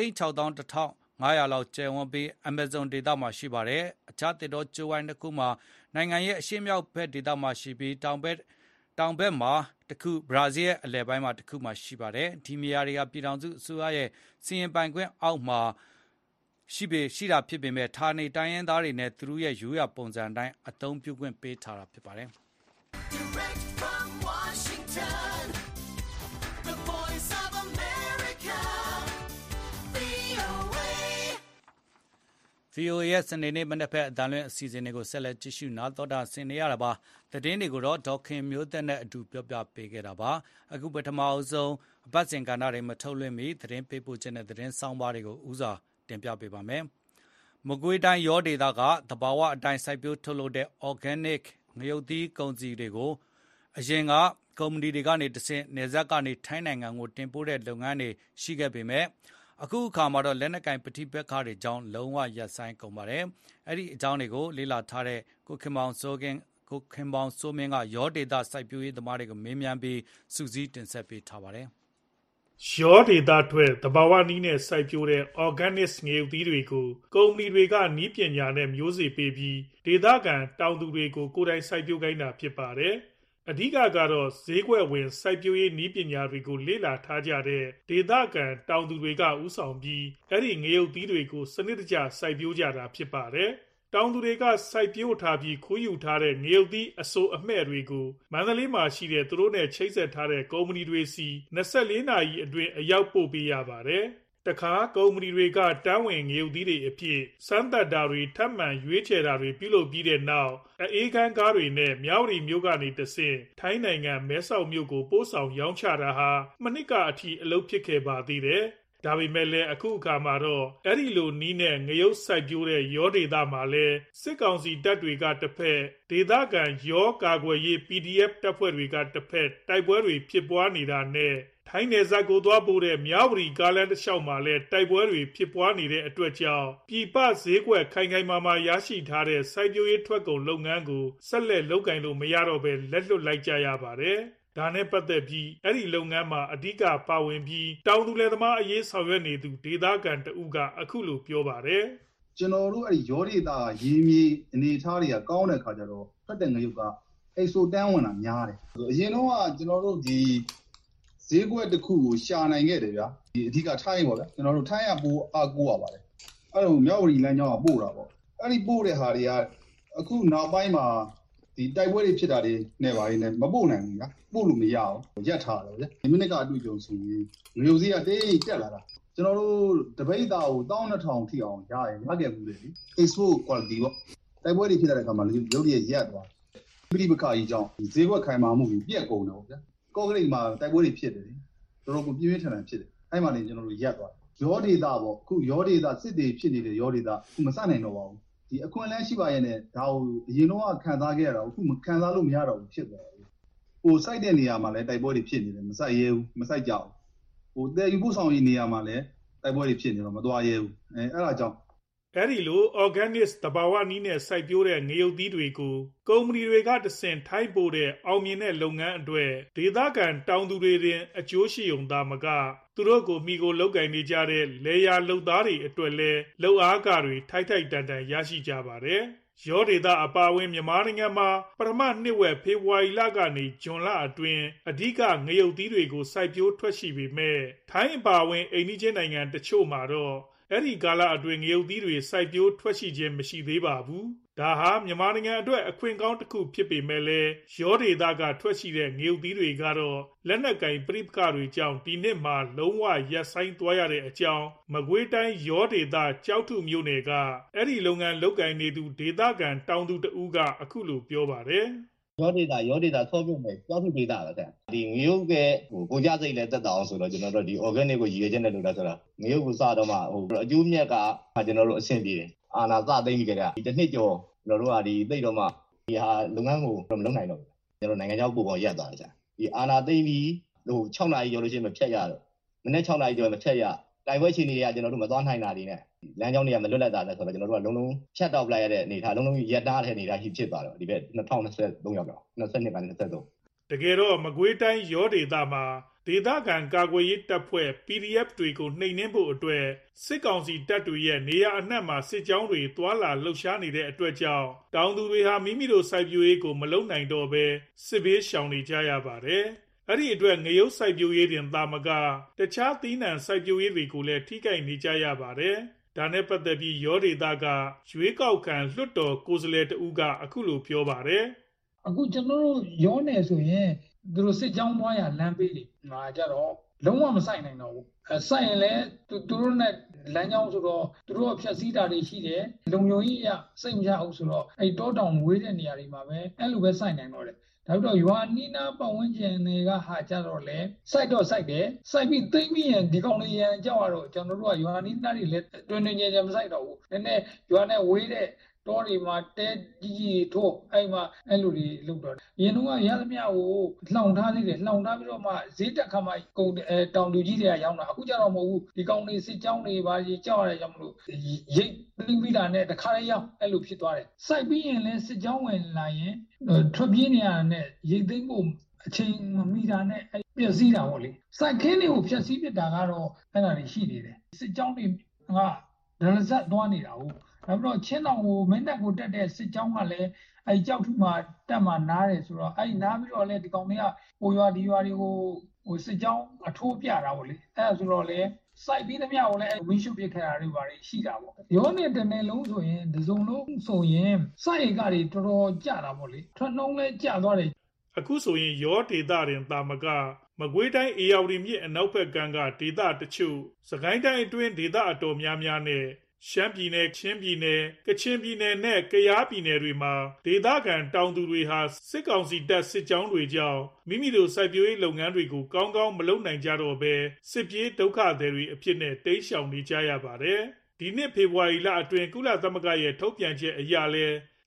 361,500လောက်ကျယ်ဝန်းပြီးအမေဇုံဒေသမှာရှိပါတယ်။အခြားတစ်တော်ကျိုးဝိုင်း2ခုမှာနိုင်ငံရဲ့အရှေ့မြောက်ဘက်ဒေသမှာရှိပြီးတောင်ဘက်မှာတစ်ခုဘရာဇီးရဲ့အလယ်ပိုင်းမှာတစ်ခုမှာရှိပါတယ်။ဒီနေရာတွေကပြည်ထောင်စုအစိုးရရဲ့စီရင်ပိုင်ခွင့်အောက်မှာရှိတာဖြစ်ပေမဲ့ဌာနေတိုင်းရင်းသားတွေနဲ့သူတို့ရဲ့ရိုးရာပုံစံတိုင်းအသုံးပြုခွင့်ပေးထားတာဖြစ်ပါတယ်။ Direct from Washington, the voice of America, VOA ရဲ့စနေနေ့မနက်ဖက်အတန်လွင့်အစီအစဉ်တွေကိုဆက်လက်ကြည့်ရှုနားတော်တာဆင်နေရတာပါသတင်းတွေကိုတော့ဒေါခင်မျိုးသက်နဲ့အတူပြောပြပေးခဲ့တာပါအခုပထမအဆုံးအပတ်စဉ်ကဏ္ဍတွေမထုတ်လွှင့်မီသတင်းပေးပို့ခြင်းနဲ့သတင်းဆောင်ပါတွေကိုဦးစွာတင်ပြပေးပါမယ်မကွေးတိုင်းရောဒေသကသဘာဝအတိုင်းစိုက်ပျိုးထုတ်လုပ်တဲ့ organic ငရုတ်သီးကုန်စည်တွေကိုအရင်ကကုမ္ပဏီတွေကနေတဆင့်နေဆက်ကနေထိုင်းနိုင်ငံကိုတင်ပို့တဲ့လုပ်ငန်းတွေရှိခဲ့ပေမဲ့အခုအခါမှာတော့လက်နက်ကင်ပဋိပက္ခတွေကြောင့်လုံးဝရပ်ဆိုင်းကုန်ပါတယ်။အဲ့ဒီအကြောင်းတွေကိုလေ့လာထားတဲ့ကိုခင်မောင်စိုးမင်းကရောဒေတာစိုက်ပျိုးရေးသမားတွေကိုမေးမြန်းပြီးစူးစီးတင်ဆက်ပေးထားပါတယ်။ရောဒေတာထွက်သဘာဝနည်းနဲ့စိုက်ပျိုးတဲ့ organic ငရုတ်သီးတွေကိုကုမ္ပဏီတွေကနည်းပညာနဲ့မျိုးစေ့ပေးပြီးဒေသခံတောင်သူတွေကိုကိုယ်တိုင်စိုက်ပျိုးခိုင်းတာဖြစ်ပါတယ်။အဓိကကတော့ဈေးကွက်ဝင်စိုက်ပျိုးရေးနည်းပညာတွေကိုလေ့လာထားကြတဲ့ဒေသခံတောင်သူတွေကဦးဆောင်ပြီးအဲ့ဒီငရုတ်သီးတွေကိုစနစ်တကျစိုက်ပျိုးကြတာဖြစ်ပါတယ်။တောင်သူတွေကစိုက်ပျိုးထားပြီးခူးယူထားတဲ့ငရုတ်သီးအစိုးအမှဲ့တွေကိုမန္တလေးမှာရှိတဲ့သူတို့နဲ့ချိတ်ဆက်ထားတဲ့ကုမ္ပဏီတွေစီ24နာရီအတွင်းအရောက်ပို့ပေးရပါတယ်။တခါကုမ္ပဏီတွေကတန်းဝင်ငရုတ်သီးတွေအဖြစ်စမ်းသပ်တာတွေထပ်မံရွေးချယ်တာတွေပြုလုပ်ပြီးတဲ့နောက်အေးခန်းကားတွေနဲ့မြဝတီမြို့ကနေတဆင့်ထိုင်းနိုင်ငံမဲဆောက်မြို့ကိုပို့ဆောင်ရောင်းချတာဟာမနှစ်ကအထိအလုပ်ဖြစ်ခဲ့ပါသေးတယ်။ဒါပေမဲ့လည်းအခုအခါမှာတော့အဲ့ဒီလိုနီးနဲ့ငရုတ်စိုက်ပျိုးတဲ့ရောဒေသမှာလည်းစစ်ကောင်စီတပ်တွေကတစ်ဖက်ဒေသခံရောကာကွယ်ရေး PDF တပ်ဖွဲ့တွေကတစ်ဖက်တိုက်ပွဲတွေဖြစ်ပွားနေတာနဲ့ထိုင်းနယ်စပ်ကိုသွားပို့တဲ့မြဝတီကားလမ်းတစ်လျှောက်မှာလည်းတိုက်ပွဲတွေဖြစ်ပွားနေတဲ့အတွက်ကြောင့်ပြည်ပဈေးကွက်ခိုင်ခိုင်မာမာရရှိထားတဲ့စိုက်ပျိုးရေးထွက်ကုန်လုပ်ငန်းကိုဆက်လက်လုပ်ကိုင်လို့မရတော့ဘဲလက်လွတ်လိုက်ကြရပါတယ်။ဒါနဲ့ပတ်သက်ပြီးအဲ့ဒီလုပ်ငန်းမှာအဓိကပါဝင်ပြီးတောင်သူလယ်သမားအရေးဆောင်ရွက်နေသူဒေသခံတဦးကအခုလိုပြောပါတယ်။ကျွန်တော်တို့အဲ့ဒီရောဒေတာရေမြေအနေထားတွေကကောင်းတဲ့ခါကျတော့ဖက်တဲ့ငရုတ်ကအိတ်ဆိုတန်းဝင်တာများတယ်။အရင်တော့ကကျွန်တော်တို့ဒီဈေးကွက်တစ်ခုကိုရှာနိုင်ခဲ့တယ်ဗျာ။ဒီအဓိကထိုင်းပေါ့ဗျာ။ကျွန်တော်တို့ထိုင်းကပိုးအားကိုးရပါတယ်။အဲ့လိုမြောက်ဝတီလမ်းကြောင်းကပို့တာပေါ့။အဲ့ဒီပို့တဲ့ဟာတွေကအခုနောက်ပိုင်းမှာဒီတိုက်ပွဲတွေဖြစ်တာတွေနဲ့ပါရင်းနဲ့မပို့နိုင်ဘူးဗျာပို့လို့မရအောင်ရက်ထားတယ်ဗျာဒီမိနစ်ကအတွေ့အကြုံဆိုရင်ငရုတ်စည်းကတေးတက်လာတာကျွန်တော်တို့တပိတ်သားကို12000ထိအောင်ရခဲ့ဘူးလေ export quality ပေါ့တိုက်ပွဲတွေဖြစ်တဲ့အခါမှာရုပ်ရည်ရက်သွားပြိပခါကြီးကြောင့်ဈေးကွက်ခိုင်မာမှုကြီးပြက်ကုန်တယ်ပေါ့ဗျာကော့ကရိတ်မှာတိုက်ပွဲတွေဖြစ်တယ်တော်တော်ကိုပြင်းပြင်းထန်ထန်ဖြစ်တယ်အဲ့မှာနေကျွန်တော်တို့ရက်သွားရောဒေတာပေါ့အခုရောဒေတာစစ်တွေဖြစ်နေတဲ့ရောဒေတာအခုမစနိုင်တော့ပါဘူးဒီအခွင့်အလမ်းရှိပါရဲ့နဲ့ဒါကိုအရင်တော့ခံစားခဲ့ရတာအခုမခံစားလို့မရတော့ဘူးဖြစ်သွားတယ်ဟိုစိုက်တဲ့နေရာမှာလည်းတိုက်ပွဲတွေဖြစ်နေတယ်မစိုက်ရဲဘူးမစိုက်ကြဘူးဟိုတဲယူပို့ဆောင်ရေးနေရာမှာလည်းတိုက်ပွဲတွေဖြစ်နေတော့မသွားရဲဘူးအဲ့ဒါကြောင့်အဲ့ဒီလို organic တဘာဝနည်းနဲ့စိုက်ပျိုးတဲ့ငရုတ်သီးတွေကိုကုမ္ပဏီတွေကတဆင့်ထိုင်းပို့တဲ့အောင်မြင်တဲ့လုပ်ငန်းအတွက်ဒေသခံတောင်သူတွေတင်အကျိုးရှိုံသာမကသူတို့ကိုမိကိုလောက်ကိုင်နေကြတဲ့လေယာလုပ်သားတွေအတွက်လည်းလုပ်အားကတွေထိုက်ထိုက်တန်တန်ရရှိကြပါတယ်။ရောဒေတာအပါအဝင်မြန်မာနိုင်ငံမှာပထမနှစ်ဝက်ဖေဖော်ဝါရီလကနေဇွန်လအတွင်းအဓိကငရုတ်သီးတွေကိုစိုက်ပျိုးထွက်ရှိပေမဲ့ထိုင်းအပါအဝင်အိမ်နီးချင်းနိုင်ငံတချို့မှာတော့အဲ့ဒီကာလအတွင်းငရုတ်သီးတွေစိုက်ပျိုးထွက်ရှိခြင်းမရှိသေးပါဘူး။ဒါဟာမြန်မာနိုင်ငံအတွက်အခွင့်ကောင်းတစ်ခုဖြစ်ပေမဲ့လည်းရောဒေတာကထွက်ရှိတဲ့ငရုတ်သီးတွေကတော့လက်နက်ကင်ပြိပခါတွေကြောင့်ဒီနှစ်မှာလုံးဝရပ်ဆိုင်းသွားရတဲ့အကြောင်းမကွေးတိုင်းရောဒေတာကြောက်ထုမြို့နယ်ကအဲ့ဒီလုပ်ငန်းလုပ်ကိုင်နေသူဒေသခံတောင်သူတဦးကအခုလိုပြောပါတယ်။ရောဒေတာဆော့ပြုတ်မယ်ကြောက်ထုဒေတာပဲတဲ့ဒီငရုတ်ကကိုကြစိတ်လည်းတက်တာအောင်ဆိုတော့ကျွန်တော်တို့ဒီ organic ကိုရည်ရွယ်ချက်နဲ့လုပ်တာဆိုတော့ငရုတ်ကိုစတော့မှဟိုအကျိုးမြတ်ကကျွန်တော်တို့အဆင်ပြေတယ်အာနာစသိမ့်ပြီးကြတဲ့ဒီတစ်နှစ်ကျော်ကျွန်တော်တို့ကဒီသိတော့မှဒီဟာလုပ်ငန်းကိုမလုပ်နိုင်တော့ဘူးကျွန်တော်နိုင်ငံခြားပို့ပေါ်ရက်သွားတယ်ကြာဒီအာနာသိမ့်ပြီးဟို6နာရီကျော်လို့ရှိရင်မဖြတ်ရတော့မနေ့6နာရီကျော်မဖြတ်ရတိုင်ပွဲချင်းတွေကကျွန်တော်တို့မသွားနိုင်တာတွေနဲ့လမ်းကြောင်းတွေကမလွတ်လပ်တာလဲဆိုတော့ကျွန်တော်တို့ကလုံးလုံးဖြတ်တောက်လိုက်ရတဲ့အနေထားလုံးလုံးရက်တားတဲ့အနေထားရှိဖြစ်သွားတော့ဒီဘက်2023ရောက်တော့22ကနေ23 တကယ်တော့မကွေးတိုင်းရောဒေတာမှာဒေသခံကာကွယ်ရေးတပ်ဖွဲ့ PDF တွေကိုနှိမ်နင်းဖို့အတွက်စစ်ကောင်စီတပ်တွေရဲ့နေရာအနှံ့မှာစစ်ကြောင်းတွေတွာလာလှုပ်ရှားနေတဲ့အတွက်ကြောင့်တောင်သူတွေဟာမိမိတို့စိုက်ပျိုးရေးကိုမလုပ်နိုင်တော့ဘဲစစ်ဘေးရှောင်နေကြရပါတယ်။အဲ့ဒီအတွက်ငရုတ်စိုက်ပျိုးရေးတင်သာမကတခြားသီးနှံစိုက်ပျိုးရေးတွေကိုလည်းထိခိုက်နေကြရပါတယ်။ဒါနဲ့ပတ်သက်ပြီးရောဒေတာကရွေးကောက်ခံလွှတ်တော်ကိုယ်စားလှယ်တဦးကအခုလိုပြောပါတယ်။အခုကျွန်တော်တို့ရောနေဆိုရင်သူတို့စစ်ကြောင်းသွားရလမ်းပေးတယ်ငါကြတော့လုံးဝမဆိုင်နိုင်တော့ဘူးဆိုင်ရင်လည်းသူတို့နဲ့လမ်းကြောင်းဆိုတော့သူတို့ဖြတ်စည်းတာတွေရှိတယ်လုံခြုံရေးအစိတ်မချအောင်ဆိုတော့အဲ့တောတောင်ဝေးတဲ့နေရာတွေမှာပဲအဲ့လိုပဲဆိုင်နိုင်တော့တယ်ဒါပြီးတော့ရွာနီးနားပတ်ဝန်းကျင်တွေကဟာကြတော့လေစိုက်တော့စိုက်တယ်စိုက်ပြီးသိမ့်ပြီးရင်ဒီကောင်လေးရန်ကြောက်ရတော့ကျွန်တော်တို့ကရွာနီးနားတွေလည်းတွင်တွင်ကျင်မစိုက်တော့ဘူးနည်းနည်းရွာနဲ့ဝေးတဲ့တော်ဒီမှာတဲကြီးထိုးအဲ့မှာအဲ့လိုတွေလုပ်တော့အရင်တော့ရသမျှကိုလှောင်ထားသေးတယ်လှောင်ထားပြီးတော့မှဈေးတက်ခါမှကုန်တောင်သူကြီးတွေကရောင်းတာအခုကျတော့မဟုတ်ဘူးဒီကောင်တွေစစ်ကြောင်းတွေပါကြီးကြောက်ရတယ်ကြောင့်မလို့ရိတ်ပြီးတာနဲ့တခါလေးရောက်အဲ့လိုဖြစ်သွားတယ်စိုက်ပြီးရင်လည်းစစ်ကြောင်းဝင်လာရင်ထွက်ပြေးနေရတဲ့ရိတ်သိမ်းဖို့အချိန်မမီတာနဲ့ပြည့်စည်တာပေါ့လေစိုက်ခင်းတွေကိုဖြတ်စည်းပစ်တာကတော့အဲ့ဒါတွေရှိနေတယ်စစ်ကြောင်းတွေကဒရဇတ်သွားနေတာဟုတ်နောက်တော့ချင်းတောင်ကိုမင်းတပ်ကိုတက်တဲ့စစ်ကြောင်းကလည်းအဲကြောက်ထုမှာတက်မှာနားတယ်ဆိုတော့အဲနားပြီးတော့လေဒီကောင်တွေကဟိုရွာဒီရွာတွေကိုဟိုစစ်ကြောင်းအထိုးပြတာပေါ့လေအဲဆိုတော့လေစိုက်ပြီးသမျှကိုလည်းဝင်းရှုပ်ပြခဲ့တာတွေပါရှိတာပေါ့ရောနဲ့တနေ့လုံးဆိုရင်ဒီစုံလုံးဆိုရင်စိုက်ရကတွေတော်တော်ကြတာပေါ့လေထွက်နှုံးလဲကြသွားတယ်အခုဆိုရင်ရောဒေတာတင်တာမကမကွေးတိုင်းအေရဝတီမြစ်အနောက်ဘက်ကမ်းကဒေသတချို့စကိုင်းတိုင်းအတွင်းဒေသအတော်များများနဲ့ရှမ်းပြည်နယ်ချင်းပြည်နယ်ကချင်ပြည်နယ်နဲ့ကယားပြည်နယ်တွေမှာဒေသခံတောင်သူတွေဟာစစ်ကောင်စီတပ်စစ်ကြောင်းတွေကြောင့်မိမိတို့စိုက်ပျိုးရေးလုပ်ငန်းတွေကိုကောင်းကောင်းမလုပ်နိုင်ကြတော့ဘဲစစ်ပြေးဒုက္ခသည်တွေအဖြစ်နဲ့တိမ်းရှောင်နေကြရပါတယ်ဒီနှစ်ဖေဖော်ဝါရီလအတွင်းကုလသမဂ္ဂရဲ့ထုတ်ပြန်ချက်အရလဲ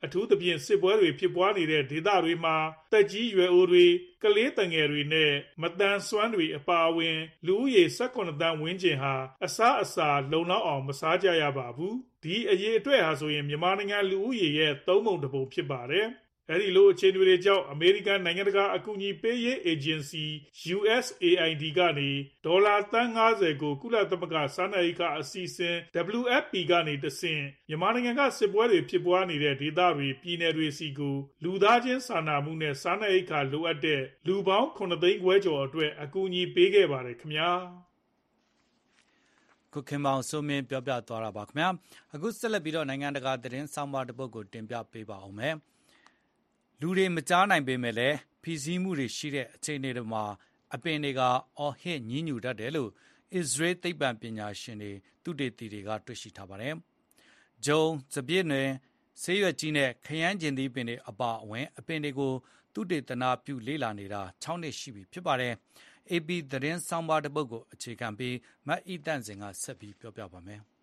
အထူးသဖြင့်စစ်ပွဲတွေဖြစ်ပွားနေတဲ့ဒေသတွေမှာတက်ကြီးရွယ်အိုတွေကလေးတငယ်တွေနဲ့မတန်ဆွမ်းတွေအပါအဝင်လူဦးရေ18သန်းဝန်းကျင်ဟာအစားအစာလုံလောက်အောင်မစားကြရပါဘူးဒီအရေးအတွက်ဟာဆိုရင်မြန်မာနိုင်ငံလူဦးရေရဲ့3 ပုံ 1 ပုံဖြစ်ပါတယ်အဲဒီလိုအခြေအနေတွေကြောင့်အမေရိကန်နိုင်ငံတကာအကူအညီပေးရေးအေဂျင်စီ USAID ကနေဒေါ်လာသန်း50ကိုကုလသမဂ္ဂစားနပ်ရိက္ခာအစီအစဉ် WFP ကနေတဆင့်မြန်မာနိုင်ငံကစစ်ပွဲတွေဖြစ်ပွားနေတဲ့ဒေသတွေပြည်နယ်တွေစီကိုလူသားချင်းစာနာမှုနဲ့စားနပ်ရိက္ခာလိုအပ်တဲ့လူပေါင်း9သိန်းခွဲကျော်အတွက်အကူအညီပေးခဲ့ပါတယ်ခင်ဗျာခုခင်မောင်စိုးမင်းပြောပြသွားတာပါခင်ဗျာအခုဆက်လက်ပြီးတော့နိုင်ငံတကာသတင်းဆောင်မတစ်ပုဒ်ကိုတင်ပြပေးပါအောင်မယ်လူတွေမကြားနိုင်ပေမဲ့လည်းဖီစီးမှုတွေရှိတဲ့အခြေအနေတွေမှာအပင်တွေကအော်ဟစ်ညှဉ်းညူတတ်တယ်လို့အစ္စရေးသိပ္ပံပညာရှင်တွေသူတေသီတွေကတွေ့ရှိထားပါတယ်။ဂျုံစပြည့်နယ်ဆေးရွက်ကြီးနဲ့ခရမ်းကျင်သီးပင်တွေအပါအဝင်အပင်တွေကိုသူတေသနာပြုလေ့လာနေတာ6နှစ်ရှိပြီဖြစ်ပါတယ်။ AP သတင်းဆောင်ပါတစ်ပုဒ်ကိုအခြေခံပြီးမတ်ဤတန့်စင်ကဆက်ပြီးပြောပြပါမယ်။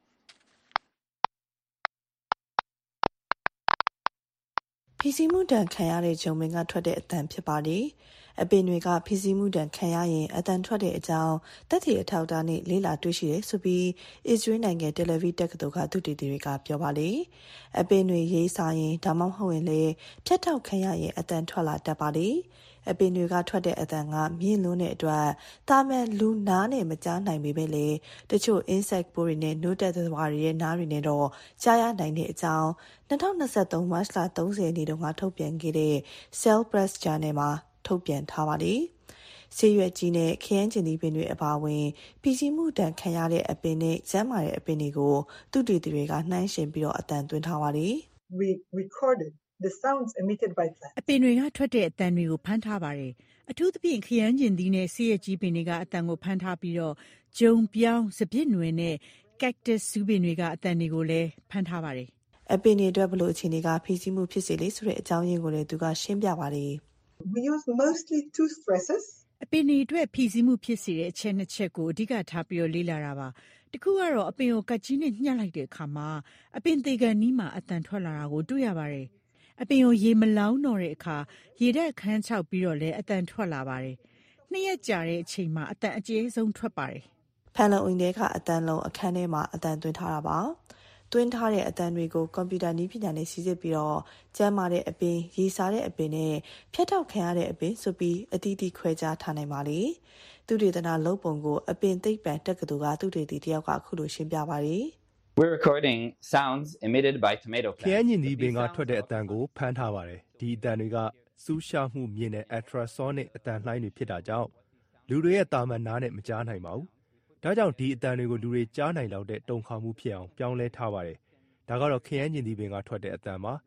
ဖီစီမှုတန်ခံရတဲ့ဂျုံမင်းကထွက်တဲ့အတန်ဖြစ်ပါတယ်။အပင်တွေကဖီစီမှုတန်ခံရရင်အတန်ထွက်တဲ့အကြောင်းသက်သေအထောက်အထားနဲ့လေ့လာတွေ့ရှိတယ်ဆိုပြီးအစ္စရေးနိုင်ငံတယ်လီဗီတက္ကသိုလ်ကသူတေသီတွေကပြောပါတယ်။အပင်တွေရေးစားရင်ဒါမှမဟုတ်ရင်လည်းဖြတ်တောက်ခံရရင်အတန်ထွက်လာတတ်ပါတယ်။အပင်တွေကထွက်တဲ့အတန်ကမြင့်လွန်းတဲ့အတွက်တာမန်လူနားနဲ့မကြားနိုင်ပေမဲ့လည်းတချို့ insect ပိုးတွေနဲ့နိုးတက်သတ္တဝါတွေရဲ့နားတွေနဲ့တော့ကြားရနိုင်တဲ့အကြောင်း2023 မတ်လ30ရက်နေ့တုန်းကထုတ်ပြန်ခဲ့တဲ့ Cell Press Journal မှာထုတ်ပြန်ထားပါတယ်။ဆေးရွက်ကြီးနဲ့ခရမ်းကျင်သီးပင်တွေအပါအဝင်ဖီစီးမှုတန်ခံရတဲ့အပင်နဲ့ကျန်းမာတဲ့အပင်တွေကိုသူတေသီတွေကနှိုင်းယှဉ်ပြီးတော့အတန်သွင်းထားပါတယ်။ We recorded the sounds emitted by plants. အပင်တွေကထွက်တဲ့အတန်တွေကိုဖမ်းထားပါတယ်။အထူးသဖြင့်ခရမ်းကျင်သီးနဲ့ဆေးရွက်ကြီးပင်တွေကအတန်ကိုဖမ်းထားပြီးတော့ဂျုံပြောင်းစပြည့်နွယ်နဲ့ cactus ဆူးပင်တွေကအတန်တွေကိုလည်းဖမ်းထားပါတယ်။အပင်တွေအတွက်ဘလို့အခြေအနေကဖီစီးမှုဖြစ်စေလေဆိုတဲ့အကြောင်းရင်းကိုလည်းသူကရှင်းပြပါတယ်။ We use mostly two stresses. အပင်တွေအတွက်ဖီစီးမှုဖြစ်စေတဲ့အချက်2ချက်ကိုအဓိကထားပြီးတော့လေ့လာတာပါ။တစ်ခုကတော့အပင်ကိုကတ်ကြီးနဲ့ညှက်လိုက်တဲ့အခါမှာအပင်သေးကန်နီးမှာအတန်ထွက်လာတာကိုတွေ့ရပါတယ်။အပင်ကိုရေမလောင်းတော့တဲ့အခါရေဓာတ်ခန်းချောက်ပြီးတော့လည်းအတန်ထွက်လာပါတယ်။2ရက်ကြာတဲ့အချိန်မှာအတန်အကျဉ်းဆုံးထွက်ပါတယ်။ဖန်လုံအိမ်ထဲကအတန်လုံးအခန်းထဲမှာအတန်သွင်းထားတာပါ။သွင်းထားတဲ့အတန်တွေကိုကွန်ပျူတာနည်းပညာနဲ့စီစစ်ပြီးတော့ကျန်းမာတဲ့အပင်ရေစားတဲ့အပင်နဲ့ဖြတ်တောက်ခံရတဲ့အပင်ဆိုပြီးအသီးသီးခွဲခြားထားနိုင်ပါလေ။သူတေသနာလုပ်ပုံကိုအပင်သိပ္ပံတက္ကသိုလ်ကသူတေသီတယောက်ကအခုလိုရှင်းပြပါတယ်။ We're recording sounds emitted by tomato plants. ခရမ်းကျင်သီးပင်ကထွက်တဲ့အတန်ကိုဖမ်းထားပါတယ်။ဒီအတန်တွေကစူးရှမှုမြင့်တဲ့ ultrasonic အတန်လှိုင်းတွေဖြစ်တာကြောင့်လူတွေရဲ့တာမန်နားနဲ့မကြားနိုင်ပါဘူး။ဒါကြောင့်ဒီအတန်တွေကိုလူတွေကြားနိုင်လောက်တဲ့တုန်ခါမှုဖြစ်အောင်ပြောင်းလဲထားပါတယ်။ဒါကတော့ခရမ်းကျင်သီးပင်ကထွက်တဲ့အတန်ပါ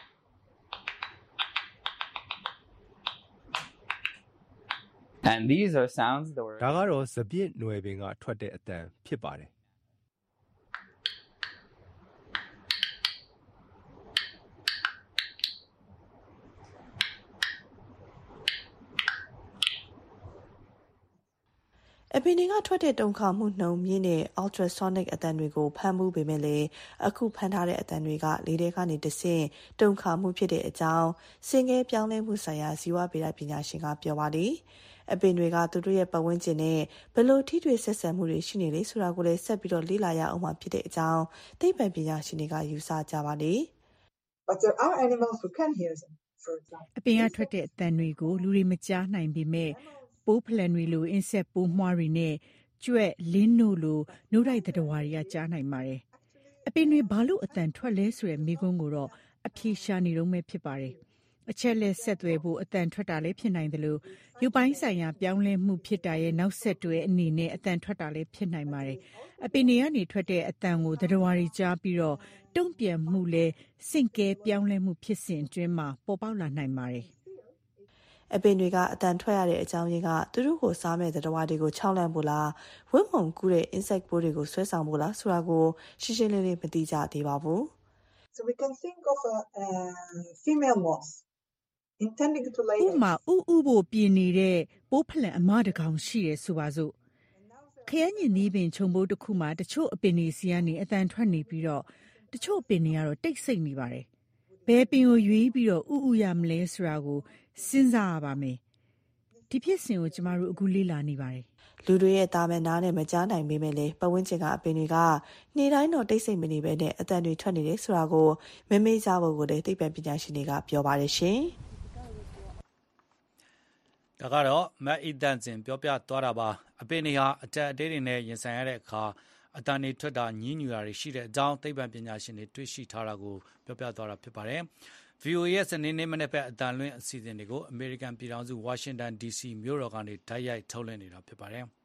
။ And these are sounds that were ဒါကတော့စပြည့်နွယ်ပင်ကထွက်တဲ့အတန်ဖြစ်ပါတယ်အပင်တွေကထွက်တဲ့တုန်ခါမှုနှုန်းမြင့်တဲ့ ultrasonic အတန်တွေကိုဖမ်းမှုပေမဲ့လည်းအခုဖမ်းထားတဲ့အတန်တွေကလေထဲကနေတဆင့်တုန်ခါမှုဖြစ်တဲ့အကြောင်းစင်ငယ်ပြောင်းလဲမှုဆိုင်ရာဇီဝဗေဒပညာရှင်ကပြောပါတယ်။အပင်တွေကသူတို့ရဲ့ပတ်ဝန်းကျင်နဲ့ဘယ်လိုထိတွေ့ဆက်ဆံမှုတွေရှိနေလဲဆိုတာကိုလည်းဆက်ပြီးတော့လေ့လာရအောင်မှာဖြစ်တဲ့အကြောင်းသိပ္ပံပညာရှင်တွေကယူဆကြပါတယ်။ But there are animals who can hear them. For example, အပင်ကထွက်တဲ့အတန်တွေကိုလူတွေမကြားနိုင်ပေမဲ့ပိုးဖလန်တွေလိုအင်ဆက်ပိုးမွှားတွေနဲ့ကြွက်လင်းနို့လိုနို့တိုက်သတ္တဝါတွေကကြားနိုင်ပါတယ်။အပင်တွေဘာလို့အတန်ထွက်လဲဆိုတဲ့မေးခွန်းကိုတော့အဖြေရှာနေတော့မှဖြစ်ပါတယ်။အချက်လက်ဆက်သွယ်ဖို့အတန်ထွက်တာလည်းဖြစ်နိုင်တယ်လို့ရုပ်ပိုင်းဆိုင်ရာပြောင်းလဲမှုဖြစ်တာရဲ့နောက်ဆက်တွဲအနေနဲ့အတန်ထွက်တာလည်းဖြစ်နိုင်ပါတယ်။အပင်တွေကနေထွက်တဲ့အတန်ကိုသတ္တဝါတွေကြားပြီးတော့တုံ့ပြန်မှုလဲစင့်ကဲပြောင်းလဲမှုဖြစ်စဉ်အတွင်းမှာပေါ်ပေါက်လာနိုင်ပါတယ်။အပင်တွေကအတန်ထွက်ရတဲ့အကြောင်းရင်းကသူတို့ကိုစားမဲ့သတ္တဝါတွေကိုခြောက်လန့်ဖို့လားဝက်မုံကူးတဲ့ insect ပိုးတွေကိုဆွဲဆောင်ဖို့လားဆိုတာကိုရှင်းရှင်းလင်းလင်းမသိကြသေးပါဘူး။ So we can think of a female moth intending to lay eggs. ဥမာဥဖို့ပြင်နေတဲ့ပိုးဖလန်အမတကောင်ရှိရဆိုပါစို့ခရမ်းညင်သီးပင်ခြုံပိုးတစ်ခုမှာတချို့အပင်တွေစီကနေအတန်ထွက်နေပြီးတော့တချို့အပင်တွေကတော့တိတ်ဆိတ်နေပါတယ်။ဘယ်ပင်ကိုရွေးပြီးတော့ဥရမလဲဆိုတာကိုစဉ်းစားရပါမယ်ဒီဖြစ်စဉ်ကိုကျမတို့အခုလေ့လာနေပါတယ်လူတွေရဲ့တာမန်နားနဲ့မကြားနိုင်ပေမဲ့လည်းပတ်ဝန်းကျင်ကအပင်တွေကနေ့တိုင်းတော့တိတ်ဆိတ်မနေပဲနဲ့အတန်တွေထွက်နေတယ်ဆိုတာကိုမမေ့ကြဖို့ကိုလည်းသိပ္ပံပညာရှင်တွေကပြောပါတယ်ရှင်ဒါကတော့မတ်အီတန်စင်ပြောပြသွားတာပါအပင်တွေဟာအတက်အသေးတွေနဲ့ရင်ဆိုင်ရတဲ့အခါအတန်တွေထွက်တာညှင်းညူတာတွေရှိတဲ့အကြောင်းသိပ္ပံပညာရှင်တွေတွေ့ရှိထားတာကိုပြောပြသွားတာဖြစ်ပါတယ်VOA ရဲ့စနေနေ့မနေ့ဘက်အတန်လွင့်အစီအစဉ်တွေကိုအမေရိကန်ပြည်ထောင်စုဝါရှင်တန် DC မြို့တော်ကနေဓာတ်ရိုက်ထုတ်လွှင့်နေတာဖြစ်ပါတယ်။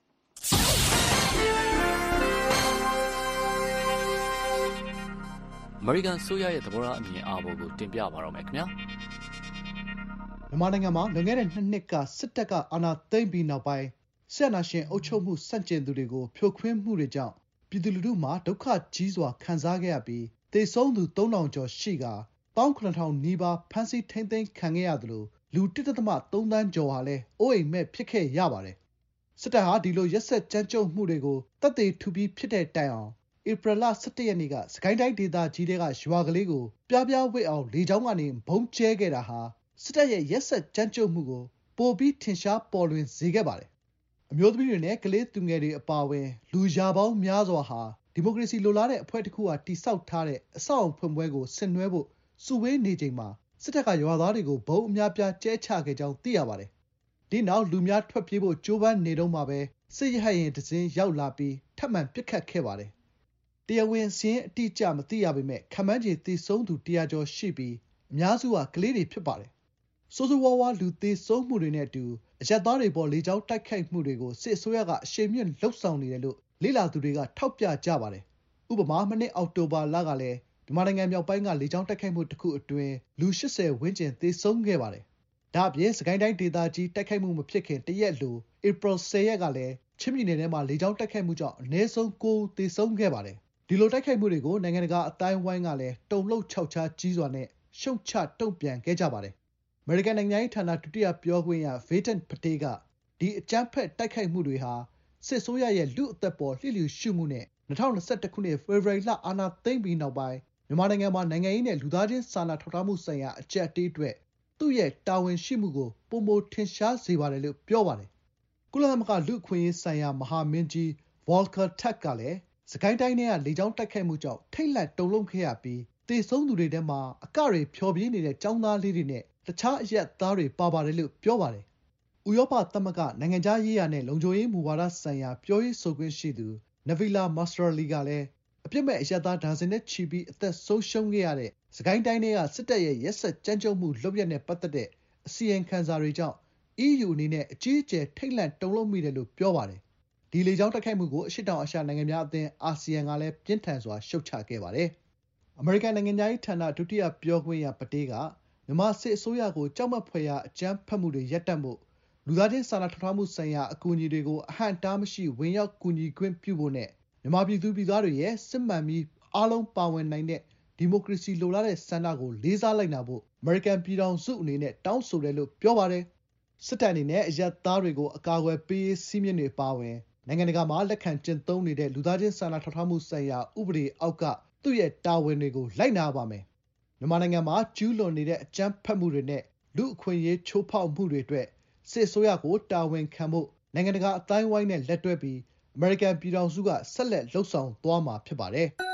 အမေရိကန်ဆိုရရဲ့သဘောထားအမြင်အာဘော်ကိုတင်ပြပါတော့မယ်ခင်ဗျာ။မြန်မာနိုင်ငံမှာလွန်ခဲ့တဲ့2နှစ်ကစစ်တပ်ကအာဏာသိမ်းပြီးနောက်ပိုင်းဆက်နာရှင်အုပ်ချုပ်မှုစန့်ကျင်သူတွေကိုဖြိုခွင်းမှုတွေကြောင့်ပြည်သူလူထုမှာဒုက္ခကြီးစွာခံစားခဲ့ရပြီးသေဆုံးသူ3000ကျော်ရှိက19000နီးပါးဖမ်းဆီးထိန်းသိမ်းခံခဲ့ရသလိုလူ 1.3 သန်းကျော်ဟာလည်းအိုးအိမ်မဲ့ဖြစ်ခဲ့ရပါတယ်။စစ်တပ်ဟာဒီလိုရက်စက်ကြမ်းကြုတ်မှုတွေကိုတပ်တွေထူပြီးဖြစ်တဲ့တိုင်အောင်ဧပြီလ17ရက်နေ့ကစကိုင်းတိုင်းဒေသကြီးတွေကရွာကလေးကိုပြပြဝစ်အောင်လေကြောင်းကနေဘုံကျဲခဲ့တာဟာစစ်တပ်ရဲ့ရက်စက်ကြမ်းကြုတ်မှုကိုပိုပြီးထင်ရှားပေါ်လွင်စေခဲ့ပါတယ်။အမျိုးသမီးတွေနဲ့ကလေးသူငယ်တွေအပါအဝင်လူရာပေါင်းများစွာဟာဒီမိုကရေစီလိုလားတဲ့အဖွဲ့တစ်ခုဟာတိစောက်ထားတဲ့အဆောက်အုံဖွင့်ပွဲကိုဆင်နွှဲဖို့စုဝေးနေချိန်မှာစစ်တပ်ကရွာသားတွေကိုဘုံအများပြားကျဲချခဲ့ကြောင်းသိရပါတယ်။ဒီနောက်လူများထွက်ပြေးဖို့ကြိုးပမ်းနေတော့မှပဲစစ်ရဟတ်ယာဉ်တစ်စင်းရောက်လာပြီးထပ်မံပစ်ခတ်ခဲ့ပါတယ်။တရားဝင်စင်းအတိအကျမသိရပေမဲ့ခန့်မှန်းခြေသေဆုံးသူ100ကျော်ရှိပြီးအများစုကကလေးတွေဖြစ်ပါတယ်။စိုးစိုးဝါးဝါလူသေဆုံးမှုတွေနဲ့အတူအရက်သားတွေပေါ်လေကြောင်းတိုက်ခိုက်မှုတွေကိုစစ်အစိုးရကအရှိန်မြင့်လှုပ်ဆောင်နေတယ်လို့လေ့လာသူတွေကထောက်ပြကြပါတယ်။ဥပမာမနှစ်အောက်တိုဘာလကလည်းမြန်မာနိုင်ငံမြောက်ပိုင်းကလေကြောင်းတိုက်ခိုက်မှုတစ်ခုအတွင်းလူ80ဝန်းကျင်သေဆုံးခဲ့ပါတယ်။ဒါ့အပြင်စကိုင်းတိုင်းဒေသကြီးတိုက်ခိုက်မှုမဖြစ်ခင်တရက်လိုဧပြီ10ရက်ကလည်းချင်းပြည်နယ်ထဲမှာလေကြောင်းတိုက်ခိုက်မှုကြောင့်အနည်းဆုံး9ဦးသေဆုံးခဲ့ပါတယ်။ဒီလိုတိုက်ခိုက်မှုတွေကိုနိုင်ငံတကာအတိုင်းဝိုင်းကလည်းတုံ့လှုပ်ခြောက်ခြားကြီးစွာနဲ့ရှုတ်ချတုံ့ပြန်ခဲ့ကြပါတယ်။အမေရိကန်နိုင်ငံရေးဌာနဒုတိယပြောခွင့်ရဗေဒန်ပတေးကဒီအကြမ်းဖက်တိုက်ခိုက်မှုတွေဟာစစ်ဆိုးရရဲ့လူအသက်ပေါ်လှစ်လျူရှုမှုနဲ့2021ခုနှစ်ဖေဖော်ဝါရီလအာဏာသိမ်းပြီးနောက်ပိုင်းမြန်မာနိုင်ငံမှာနိုင်ငံရေးနဲ့လူသားချင်းစာနာထောက်ထားမှုဆိုင်ရာအကြက်အတေးအတွက်သူ့ရဲ့တာဝန်ရှိမှုကိုပုံမထင်ရှားစေပါတယ်လို့ပြောပါတယ်။ကုလသမဂ္ဂလူ့အခွင့်အရေးဆိုင်ရာမဟာမင်းကြီးဗော်လကာထက်ကလည်းစကိုင်းတိုင်းထဲကလေကြောင်းတိုက်ခိုက်မှုကြောင့်ထိတ်လန့်တုန်လှုပ်ခဲ့ရပြီးသေဆုံးသူတွေထဲမှာအကတွေဖျော်ပြေးနေတဲ့ចောင်းသားလေးတွေနဲ့တခြားအရက်သားတွေပါပါတယ်လို့ပြောပါတယ်။ဥရောပသမဂ္ဂနိုင်ငံခြားရေးရာနဲ့လုံခြုံရေးမူဝါဒဆိုင်ရာပြောရေးဆိုခွင့်ရှိသူနဗီလာမာစထရာလီကလည်းအပြစ်မဲ့အရက်သားဒါဇင်နဲ့ချီပြီးအသက်ဆုံးရှုံးခဲ့ရတဲ့စကိုင်းတိုင်းတွေကစစ်တပ်ရဲ့ရက်စက်ကြမ်းကြုတ်မှုလုပ်ရက်နဲ့ပတ်သက်တဲ့အစီရင်ခံစာတွေကြောင့် EU အနေနဲ့အကြီးအကျယ်ထိတ်လန့်တုန်လှုပ်မိတယ်လို့ပြောပါတယ်။ဒီလေကြောင်းတိုက်ခိုက်မှုကိုအရှေ့တောင်အာရှနိုင်ငံများအသင်းအာဆီယံကလည်းပြင်းထန်စွာရှုတ်ချခဲ့ပါတယ်။အမေရိကန်နိုင်ငံသားရေးဌာနဒုတိယပြောခွင့်ရပတေးကမြန်မာစစ်အစိုးရကိုကြောက်မက်ဖွယ်ရာအကြမ်းဖက်မှုတွေရပ်တန့်ဖို့လူသားချင်းစာနာထောက်ထားမှုဆိုင်ရာအကူအညီတွေကိုအဟန့်အတားမရှိဝင်ရောက်ကူညီခွင့်ပြုဖို့နဲ့မြန်မာပြည်သူပြည်သားတွေရဲ့စစ်မှန်ပြီးအားလုံးပါဝင်နိုင်တဲ့ဒီမိုကရေစီလိုလားတဲ့ဆန္ဒကိုလေးစားလိုက်နာဖို့အမေရိကန်ပြည်ထောင်စုအနေနဲ့တောင်းဆိုတယ်လို့ပြောပါတယ်။စစ်တပ်အနေနဲ့အရက်သားတွေကိုအကာအကွယ်ပေးရေးစည်းမျဉ်းတွေပါဝင်နိုင်ငံတကာမှာလက်ခံကျင့်သုံးနေတဲ့လူသားချင်းစာနာထောက်ထားမှုဆိုင်ရာဥပဒေအောက်ကသူ့ရဲ့တာဝန်တွေကိုလိုက်နာပါမယ်။မြန်မာနိုင်ငံမှာကျူးလွန်နေတဲ့အကြမ်းဖက်မှုတွေနဲ့လူအခွင့်အရေးချိုးဖောက်မှုတွေအတွက်စစ်အစိုးရကိုတာဝန်ခံဖို့နိုင်ငံတကာအတိုင်းဝိုင်းနဲ့လက်တွဲပြီးအမေရိကန်ပြည်ထောင်စုကဆက်လက်လှုပ်ဆောင်သွားမှာဖြစ်ပါတယ်။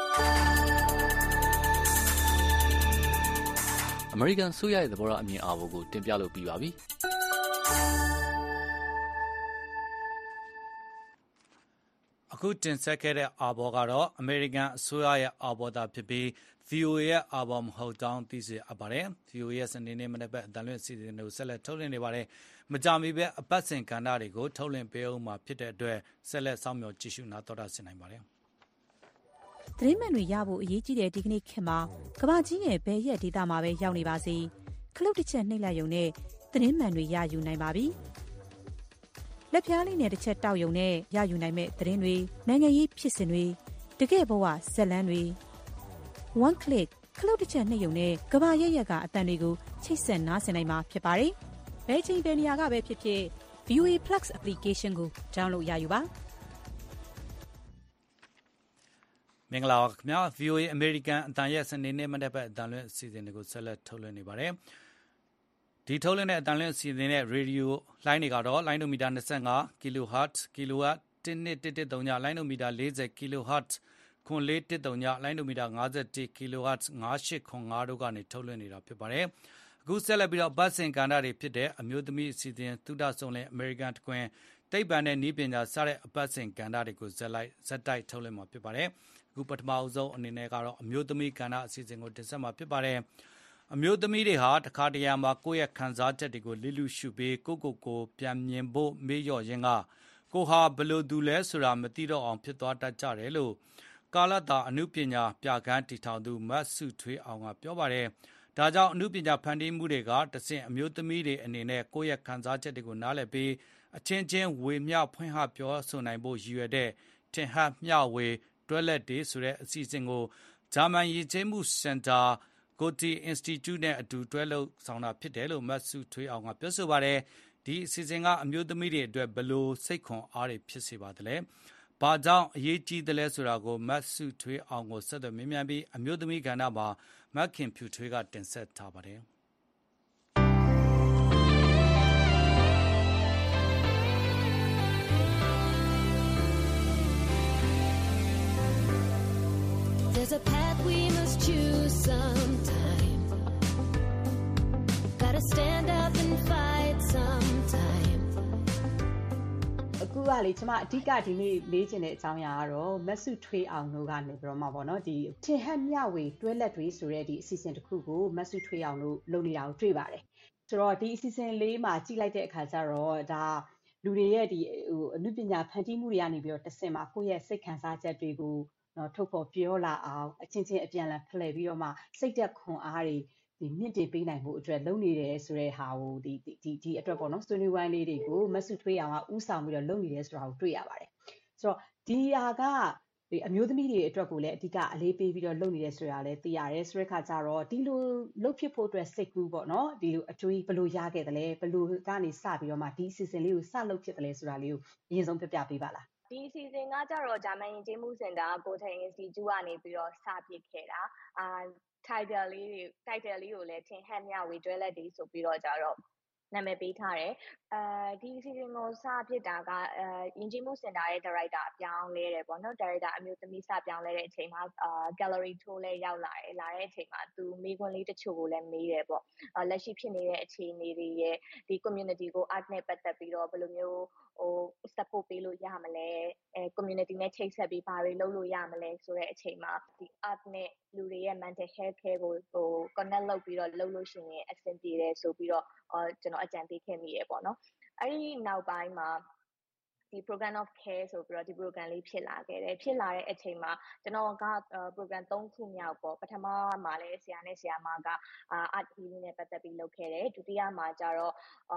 အမေရိကန်ဆိုရရဲ့သဘောထားအမြင်အာဘော်ကိုတင်ပြလို့ပြီးပါပြီ။အခုတင်ဆက်ခဲ့တဲ့အာဘော်ကတော့အမေရိကန်အစိုးရရဲ့အာဘော်သာဖြစ်ပြီး VOA ရဲ့အာဘော်မဟုတ်ကြောင်းသိစေအပ်ပါတယ်။ VOA ရဲ့စနေနေ့မနက်ဘက်အတန်လွင့်အစီအစဉ်တွေကိုဆက်လက်ထုတ်လွှင့်နေပါတယ်။မကြာမီပဲအပတ်စဉ်ကဏ္ဍတွေကိုထုတ်လွှင့်ပေးအောင်မှာဖြစ်တဲ့အတွက်ဆက်လက်စောင့်မျှော်ကြည့်ရှုနားတော်တာဆင်နိုင်ပါတယ်။သတင်းမှန်တွေရဖို့အရေးကြီးတဲ့ဒီကနေ့ခေတ်မှာကမ္ဘာကြီးရဲ့ဘယ်ရက်ဒေသမှာပဲရောက်နေပါစေခလုတ်တစ်ချက်နှိပ်လိုက်ရုံနဲ့သတင်းမှန်တွေရယူနိုင်ပါပြီ။လက်ဖျားလေးနဲ့တစ်ချက်တောက်ရုံနဲ့ရယူနိုင်မဲ့သတင်းတွေနိုင်ငံရေးဖြစ်စဉ်တွေတကယ့်ဘဝဇက်လန်းတွေ one click ခလုတ်တစ်ချက်နှိပ်ရုံနဲ့ကမ္ဘာရက်ရက်ကအတန်တွေကိုချိတ်ဆက်နားဆင်နိုင်မှာဖြစ်ပါတယ်။ဘယ်ချိန်ဘယ်နေရာကပဲဖြစ်ဖြစ် VOA Plus application ကို download ရယူပါမင်္ဂလာပါခင်ဗျာ VOA American အတန်ရဲ့စနေနေ့မနေ့ဘက်အတန်လွင့်အစီအစဉ်တွေကိုဆက်လက်ထုတ်လွှင့်နေပါတယ်ဒီထုတ်လွှင့်တဲ့အတန်လွင့်အစီအစဉ်နဲ့ရေဒီယိုလိုင်းတွေကတော့လိုင်းဒိုမီတာ25 kHz kilowatt 1133ညလိုင်းဒိုမီတာ40 kHz 9413ညလိုင်းဒိုမီတာ51 kHz 9805တို့ကနေထုတ်လွှင့်နေတာဖြစ်ပါတယ်အခုဆက်လက်ပြီးတော့ပတ်စင်ကဏ္ဍတွေဖြစ်တဲ့အမျိုးသမီးအစီအစဉ်သုဒဆုံလင် American တကွင်တိတ်ပံနဲ့နည်းပညာစတဲ့အပတ်စဉ်ကဏ္ဍတွေကိုဇက်တိုက်ထုတ်လွှင့်မှာဖြစ်ပါတယ်အခုပထမအဆုံးအနေနဲ့ကတော့အမျိုးသမီးကဏ္ဍအစီအစဉ်ကိုတင်ဆက်မှာဖြစ်ပါတယ်အမျိုးသမီးတွေဟာတခါတရံမှာကိုယ့်ရဲ့ခံစားချက်တွေကိုလိလူရှုပြီးကိုပြန်မြင်ဖို့မေ့လျော့ရင်းကကိုဟာဘယ်လိုသူလဲဆိုတာမသိတော့အောင်ဖြစ်သွားတတ်ကြတယ်လို့ကာလတာအမှုပညာပြကန်းတီထောင်သူမတ်စုထွေးအောင်ကပြောပါတယ်ဒါကြောင့်အမှုပညာဖန်တီးမှုတွေကတဆင့်အမျိုးသမီးတွေအနေနဲ့ကိုယ့်ရဲ့ခံစားချက်တွေကိုနားလည်ပြီးအချင်းချင်းဝေမျှဖွင့်ဟပြောဆိုနိုင်ဖို့ရည်ရွယ်တဲ့ထင်ဟမျှဝေတွဲလက်တွေဆိုတဲ့အစီအစဉ်ကိုဂျာမန်ယဉ်ကျေးမှုစင်တာGoethe Institute နဲ့အတူတွဲလုပ်ဆောင်တာဖြစ်တယ်လို့မတ်စုထွေးအောင်ကပြောဆိုပါတယ်ဒီအစီအစဉ်ကအမျိုးသမီးတွေအတွက်ဘယ်လိုစိတ်ခွန်အားတွေဖြစ်စေပါသလဲဘာကြောင့်အရေးကြီးသလဲဆိုတာကိုမတ်စုထွေးအောင်ကိုဆက်သွယ်မြင်မြန်ပြီးအမျိုးသမီးကဏ္ဍမှာမတ်ခင်ဖြူထွေးကတင်ဆက်ထားပါတယ် There's a path we must choose sometime. Gotta stand up and fight sometime. အခုကလေကျွန်မအဓိကဒီနေ့လေးချင်တဲ့အကြောင်းအရာကတော့မက်ဆုထွေးအောင်တို့ကနေပြီးတော့မှပေါ့နော်ဒီထင်ဟပ်မျှဝေတွဲလက်တွေဆိုတဲ့ဒီအစီအစဉ်တစ်ခုကိုမက်ဆုထွေးအောင်တို့လုပ်နေတာကိုတွေ့ပါတယ်ဆိုတော့ဒီအစီအစဉ်လေးမှာကြည့်လိုက်တဲ့အခါကျတော့ဒါလူတွေရဲ့ဒီအမှုပညာဖန်တီးမှုတွေကနေပြီးတော့တစ်ဆင့်မှာကိုယ့်ရဲ့စိတ်ခံစားချက်တွေကိုနော်ထုတ်ဖော်ပြောလာအောင်အချင်းချင်းအပြန်အလှန်ဖလှယ်ပြီးတော့မှစိတ်သက်ခွန်အားတွေဒီမြင့်တင်ပေးနိုင်မှုအတွက်လုပ်နေတယ်ဆိုတဲ့ဟာကိုဒီအတွက်ပေါ့နော်ဆွေးနွေးဝိုင်းလေးတွေကိုမဆုထွေးအောင်ကဥဆောင်ပြီးတော့လုပ်နေတယ်ဆိုတာကိုတွေ့ရပါတယ်ဆိုတော့ဒီဟာကဒီအမျိုးသမီးတွေအတွက်ကိုလည်းအဓိကအလေးပေးပြီးတော့လုပ်နေတယ်ဆိုတာလည်းသိရတယ်ဆိုတဲ့ခါကျတော့ဒီလိုလုပ်ဖြစ်ဖို့အတွက်စိတ်ကူးပေါ့နော်ဒီလိုအကျွေးဘယ်လိုရခဲ့တယ်လဲဘယ်လိုကနေစပြီးတော့မှဒီအစီအစဉ်လေးကိုစလုပ်ဖြစ်တယ်လဲဆိုတာလေးကိုအရင်ဆုံးပြပြပေးပါလားဒီအစီအစဉ်ကကြတော့ဂျာမန်ယဉ်ကျေးမှုစင်တာ Goethe Institute ကနေပြီးတော့စပစ်ခဲ့တာtitle လေးကိုလည်းထင်ဟပ်မျှဝေတွဲလက်တွေဆိုပြီးတော့ကြတော့နာမည်ပေးထားတယ်ဒီအစီအစဉ်ကိုစဖြစ်တာကယဉ်ကျေးမှုစင်တာရဲ့ဒါရိုက်တာအပြောင်းလဲတယ်ပေါ့နော်ဒါရိုက်တာအမျိုးသမီးစပြောင်းလဲတဲ့အချိန်မှာgallery tour လဲရောက်လာတဲ့အချိန်မှာသူမိခွန်းလေးတချို့ကိုလည်းမေးတယ်ပေါ့လက်ရှိဖြစ်နေတဲ့အခြေအနေတွေရဲ့ဒီ community ကို art နဲ့ပတ်သက်ပြီးတော့ဘယ်လိုမျိုးsupport ပေးလို့ရမလဲcommunity နဲ့ချိတ်ဆက်ပြီးဘာတွေလုပ်လို့ရမလဲဆိုတဲ့အချိန်မှာဒီ art နဲ့လူတွေရဲ့ mental health care ကိုconnect လုပ်ပြီးတော့လုပ်လို့ရှိရင်အဆင်ပြေတယ်ဆိုပြီးတော့ကျွန်တော်အကြံပေးခဲ့မိရပေါ့နော်အဲ့ဒီနောက်ပိုင်းမှာဒီ program of care ဆိုပြီးတော့ဒီ program လေးဖြစ်လာခဲ့တယ်ဖြစ်လာတဲ့အချိန်မှာကျွန်တော်က program 3ခုမြောက်ပေါ့ပထမမှာလည်းဆရာနဲ့ဆရာမကart healing နဲ့ပတ်သက်ပြီးလုပ်ခဲ့တယ်ဒုတိယမှာကျတော့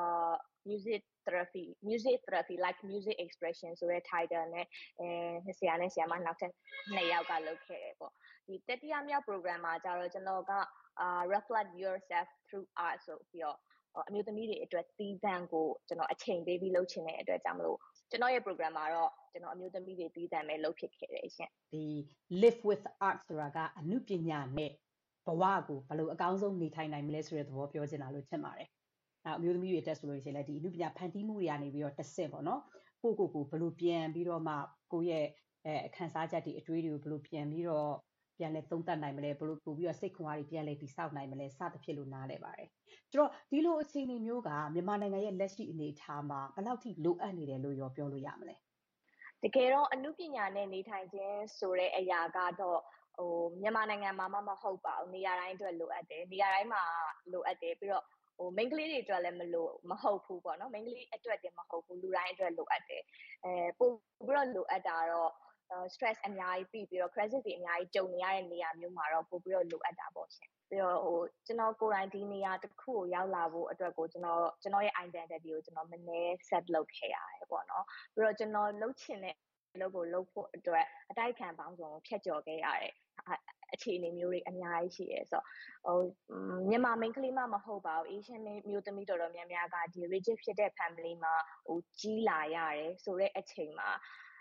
music therapy like music expression ဆိုတဲ့ title နဲ့ဆရာနဲ့ဆရာမနောက်ထပ်2ယောက်ကလုပ်ခဲ့တယ်ပေါ့ဒီတတိယမြောက် program မှာကျတော့ကျွန်တော်ကreflect yourself through art ဆိုပြီးတော့အမျိုးသမီးတွေအတွက်တီးသန့်ကိုကျွန်တော်အချိန်ပေးပြီးလုပ်ချင်တဲ့အတွက်ကြောင့်မလို့ကျွန်တော်ရဲ့ program မှာတော့ကျွန်တော်အမျိုးသမီးတွေတီးသန့်ပဲလုပ်ဖြစ်ခဲ့တယ်ရှင်ဒီ live with art ဆိုတာကအမှုပညာနဲ့ဘဝကိုဘယ်လိုအကောင်းဆုံးနေထိုင်နိုင်မလဲဆိုတဲ့သဘောပြောချင်တာလို့ထင်ပါတယ်အမျိုးသမီးတွေတက်ဆိုလို့ရှိရင်လည်းဒီအမှုပညာဖန်တီးမှုတွေကနေပြီးတော့တစ်ဆင့်ပေါ့နော်ကိုဘယ်လိုပြန်ပြီးတော့မှကိုယ့်ရဲ့အခန်းစားချက်တွေအတွေးတွေကိုဘယ်လိုပြန်ပြီးတော့ပြန်လဲသုံးသပ်နိုင်မလဲဘယ်လိုပို့ပြီးတော့စိတ်ခွန်အားတွေပြန်လဲတည်ဆောက်နိုင်မလဲစသဖြင့်လို့နားလဲပါတယ်ဆိုတော့ဒီလိုအခြေအနေမျိုးကမြန်မာနိုင်ငံရဲ့လက်ရှိအနေအထားမှာဘယ်လောက်ထိလိုအပ်နေတယ်လို့ရောပြောလို့ရမလဲတကယ်တော့အမှုပညာနဲ့နေထိုင်ခြင်းဆိုတဲ့အရာကတော့မြန်မာနိုင်ငံမှာမဟုတ်ပါဘူးနေရာတိုင်းအတွက်လိုအပ်တယ်နေရာတိုင်းမှာလိုအပ်တယ်ပြီးတော့မိန်းကလေးတွေအတွက်လည်းမဟုတ်ဘူးပေါ့နော်မိန်းကလေးအတွက်တည်းမဟုတ်ဘူးလူတိုင်းအတွက်လိုအပ်တယ်ပို့ပြီးတော့လိုအပ်တာတော့stress အများကြီးပြီးတော့ crisis တွေအများကြီးကြုံနေရတဲ့နေရာမျိုးမှာတော့ပို့ပြီးတော့လိုအပ်တာပေါ့ရှင်ပြီးတော့ကျွန်တော်ကိုယ်တိုင်ဒီနေရာတစ်ခုကိုရောက်လာဖို့အတွက်ကိုကျွန်တော်ရဲ့ identity ကိုကျွန်တော်မနည်း set လုပ်ခဲ့ရတယ်ပေါ့နော်ပြီးတော့ကျွန်တော်လုပ်ချင်တဲ့လုပ်ဖို့အတွက်အတိုက်ခံပေါင်းစုံကိုဖျက်ကျော်ခဲ့ရတယ်အခြေအနေမျိုးတွေအများကြီးရှိရဲဆိုတော့မြန်မာမိန်းကလေးမှမဟုတ်ပါဘူး Asian မျိုးသမီးတော်တော်များများကဒီ rigid ဖြစ်တဲ့ family မှာကြီးလာရတယ်ဆိုတဲ့အချိန်မှာ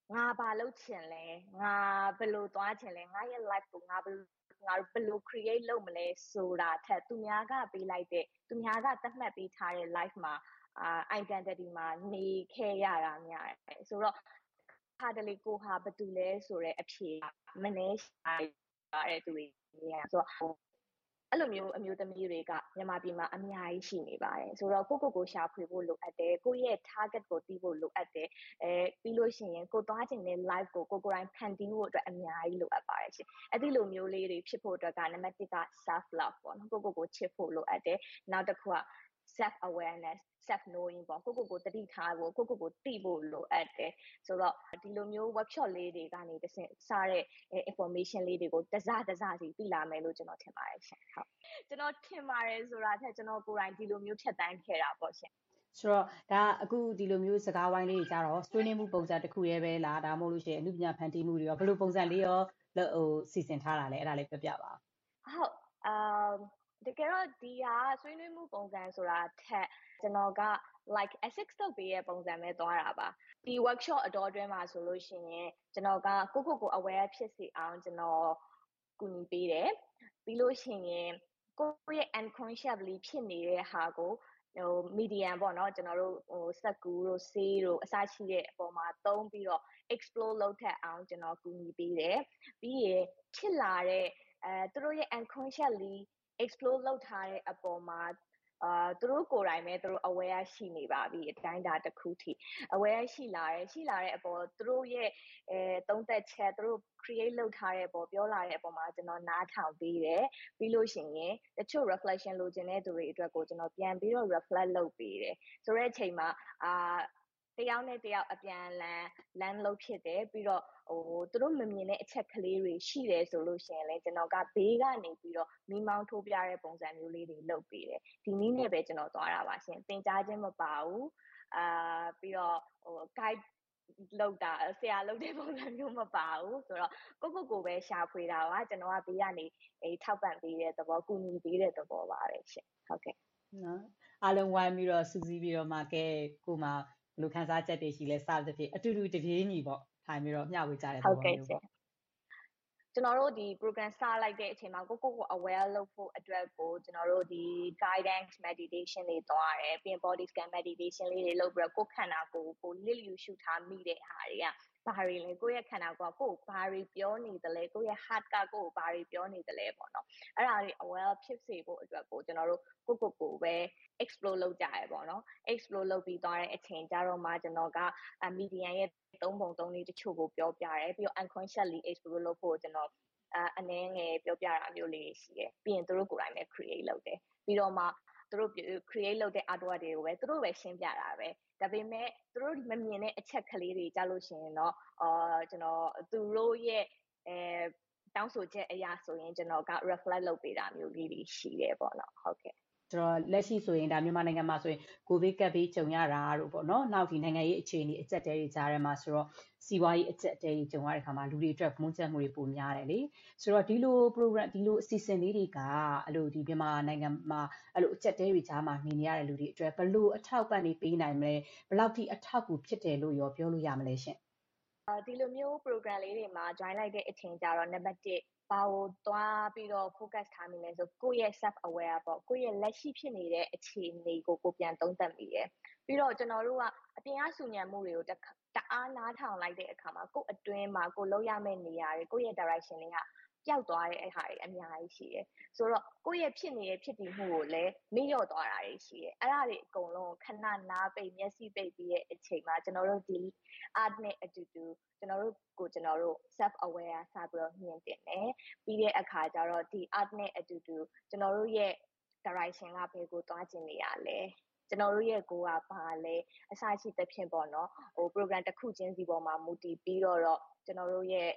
ငါဘာလုပ်ချင်လဲငါဘယ်လိုသွားချင်လဲငါရဲ့ life ကိုငါဘယ်လို create လုပ်မလဲဆိုတာထက်သူများကပေးလိုက်တဲ့သူများကသတ်မှတ်ပေးထားတဲ့ life မှာidentity မှာနေခဲ့ရတာများတယ်ဆိုတော့ဟာတလေကိုဟာဘာတူလဲဆိုတဲ့အဖြေမနှဲရှာရတဲ့သူတွေဆိုတော့အဲ့လိုမျိုးအမျိုးသမီးတွေကမြန်မာပြည်မှာအများကြီးရှိနေပါတယ်ဆိုတော့ကိုရှာဖွေဖို့လိုအပ်တယ်ကိုရဲ့ target ကိုသိဖို့လိုအပ်တယ်ပြီးလို့ရှိရင်ကိုသွားခြင်းတဲ့ live ကိုကိုယ်တိုင်ဖန်တီးဖို့အတွက်အများကြီးလိုအပ်ပါတယ်ရှင်အဲ့ဒီလိုမျိုးလေးတွေဖြစ်ဖို့အတွက်ကနံပါတ်1က self love ပေါ့နော်ကိုချစ်ဖို့လိုအပ်တယ်နောက်တစ်ခုက self awareness self knowing ပေါ့ကိုတတိထားဖို့ကိုသိဖို့လိုအပ်တယ်ဆိုတော့ဒီလိုမျိုး workshop လေးတွေကနေတဆင့်စားတဲ့ information လေးတွေကိုတစစီသိလာမယ်လို့ကျွန်တော်ထင်ပါတယ်ရှင်ဟုတ်ကျွန်တော်ထင်ပါတယ်ဆိုတာထက်ကျွန်တော်ကိုယ်တိုင်ဒီလိုမျိုးဖြတ်တန်းခဲ့တာပေါ့ရှင်ဆိုတော့ဒါအခုဒီလိုမျိုးစကားဝိုင်းလေးတွေကြတော့ဆွေးနွေးမှုပုံစံတစ်ခုရဲပဲလားဒါမှမဟုတ်လို့ရှိရင်အမှုပညာဖန်တီးမှုတွေရောဘယ်လိုပုံစံလေးရောစီစဉ်ထားတာလဲအဲ့ဒါလေးပြောပြပါဟုတ်တကယ်တော့ဒီဟာဆွေးနွေးမှုပုံစံဆိုတာထက်ကျွန်တော်က like assist လုပ်ပေးရဲ့ပုံစံပဲသွားတာပါဒီ workshop အတော်အတွင်းမှာဆိုလို့ရှိရင်ကျွန်တော်ကကို aware ဖြစ်စေအောင်ကျွန်တော်ကူညီပေးတယ်ပြီးလို့ရှိရင်ကိုရဲ့ unconsciously ဖြစ်နေတဲ့ဟာကိုmedium ပေါ့နော်ကျွန်တော်တို့စက်ကူတို့ဆေးတို့အစရှိတဲ့အပေါ်မှာသုံးပြီးတော့ explore လုပ်ထက်အောင်ကျွန်တော်ကူညီပေးတယ်ပြီးရင်ဖြစ်လာတဲ့သူတို့ရဲ့ unconsciously explore လုပ်ထားတဲ့အပေါ်မှာသူတို့ကိုယ်တိုင်ပဲသူတို့ aware ရှိနေပါပြီအတိုင်းတာတစ်ခုထိ aware ရှိလာတဲ့အပေါ်သူတို့ရဲ့သုံးသက်ချက်သူတို့ create လုပ်ထားတဲ့အပေါ်ပြောလာတဲ့အပေါ်မှာကျွန်တော်နားထောင်ပေးတယ်ပြီးလို့ရှိရင်တချို့ reflection လိုချင်တဲ့သူတွေအတွက်ကိုကျွန်တော်ပြန်ပြီးတော့ reflect လုပ်ပေးတယ်ဆိုတဲ့အချိန်မှာတယောက်နဲ့တယောက်အပြန်လမ်းလုပ်ဖြစ်တယ်ပြီးတော့သူတို့မမြင်တဲ့အချက်ကလေးတွေရှိတယ်ဆိုလို့ရှိရင်လည်းကျွန်တော်ကဘေးကနေပြီးတော့မိမောင်းထိုးပြတဲ့ပုံစံမျိုးလေးတွေလုပ်ပေးတယ်ဒီနည်းနဲ့ပဲကျွန်တော်သွားတာပါရှင်သင်ကြားခြင်းမပါဘူးပြီးတော့guide လောက်တာဆရာလုပ်တဲ့ပုံစံမျိုးမပါဘူးဆိုတော့ကိုပဲရှာဖွေတာပါကျွန်တော်ကဘေးကနေထောက်ပံ့ပေးတဲ့သဘောကူညီပေးတဲ့သဘောပါပဲရှင်ဟုတ်ကဲ့နော်အားလုံးဝိုင်းပြီးတော့စူးစီးပြီးတော့မှကဲကိုမှဘယ်လိုခန်းစားချက်တွေရှိလဲစသဖြင့်အတူတူတပြေးညီပေါ့ထိုင်ပြီးတော့မျှဝေကြတဲ့သဘောမျိုးပေါ့ကျွန်တော်တို့ဒီ program စလိုက်တဲ့အချိန်မှာကို aware လုပ်ဖို့အတွက်ကိုကျွန်တော်တို့ဒီ guidance meditation တွေသွားတယ်ပြီးရင် body scan meditation လေးတွေလုပ်ပြီးတော့ကိုခန္ဓာကိုလစ်လျူရှုထားမိတဲ့ဟာတွေကဘာတွေလဲကိုယ့်ရဲ့ခန္ဓာကိုယ်ကိုဘာတွေပြောနေသလဲကိုယ့်ရဲ့ heart ကကိုဘာတွေပြောနေသလဲပေါ့နော်အဲ့ဒါတွေ aware ဖြစ်စေဖို့အတွက်ကိုကျွန်တော်တို့ကိုပဲ explore လုပ်ကြရပေါ့နော် explore လုပ်ပြီးသွားတဲ့အချိန်ကြတော့မှကျွန်တော်က medium ရဲ့3ပုံ3လေးတချို့ကိုပြောပြတယ်ပြီးတော့ unconsciously explore လုပ်ဖို့ကျွန်တော်အနည်းငယ်ပြောပြတာမျိုးလေးရှိတယ်ပြီးရင်သူတို့ကိုယ်တိုင်ပဲ create လုပ်တယ်ပြီးတော့မှသူတို့ create လုပ်တဲ့ artwork တွေကိုပဲသူတို့ပဲရှင်းပြတာပဲဒါပေမဲ့သူတို့မမြင်တဲ့အချက်ကလေးတွေကြားလို့ရှိရင်တော့ကျွန်တော်သူတို့ရဲ့တောင်းဆိုချက်အရာဆိုရင်ကျွန်တော်က reflect လုပ်ပေးတာမျိုးလေးတွေရှိတယ်ပေါ့နော်ဟုတ်ကဲ့ဆိုတော့လက်ရှိဆိုရင်ဒါမြန်မာနိုင်ငံမှာဆိုရင်ကိုဗစ်ကပ်ပြီးကြုံရတာတို့ပေါ့နော်နောက်ဒီနိုင်ငံရေးအခြေအနေအကျပ်တဲတွေကြားထဲမှာဆိုတော့စီးပွားရေးအကျပ်တဲတွေကြုံရတဲ့ခါမှာလူတွေအတွက်မွန်းချက်မှုတွေပိုများတယ်လေဆိုတော့ဒီလို program ဒီလိုအစီအစဉ်လေးတွေကအဲ့လိုဒီမြန်မာနိုင်ငံမှာအဲ့လိုအကျပ်တဲတွေကြားမှာနေရတဲ့လူတွေအတွက်ဘယ်လိုအထောက်ပံ့နေပေးနိုင်မလဲဘယ်လောက်ထိအထောက်အကူဖြစ်တယ်လို့ရောပြောလို့ရမလဲရှင်ဒီလိုမျိုး program လေးတွေမှာ join လိုက်တဲ့အချိန်ကျတော့ number 1ဘာကိုသွားပြီးတော့ focus ထားမိလဲဆိုကိုယ့်ရဲ့ self aware ပေါ့ကိုယ့်ရဲ့လက်ရှိဖြစ်နေတဲ့အခြေအနေကိုပြန်သုံးသပ်မိတယ်ပြီးတော့ကျွန်တော်တို့ကအပြင်အဆူညံမှုတွေကိုတအားနားထောင်လိုက်တဲ့အခါမှာကိုယ့်အတွင်းမှာကိုလောက်ရမယ့်နေရာတွေကိုယ့်ရဲ့ direction တွေကပျောက်သွားတဲ့အခါတွေအများကြီးရှိတယ်ဆိုတော့ကိုယ့်ရဲ့ဖြစ်နေတဲ့ဖြစ်တည်မှုကိုလည်းမေ့လျော့သွားတာတွေရှိတယ်အဲ့ဒါတွေအကုန်လုံးခဏနားပိတ်မျက်စိပိတ်ပြီးရဲ့အချိန်မှာကျွန်တော်တို့ဒီ art နဲ့အတူတူကျွန်တော်တို့ self aware စပြီးတော့မြင်တင်တယ်ပြီးတဲ့အခါကျတော့ဒီ art နဲ့အတူတူကျွန်တော်တို့ရဲ့ direction ကဘယ်ကိုသွားကျင်နေရလဲကျွန်တော်တို့ရဲ့ကိုယ်ကဘာလဲအစရှိသဖြင့်ပေါ့နော်program တစ်ခုချင်းစီပေါ်မှာမူတည်ပြီးတော့ကျွန်တော်တို့ရဲ့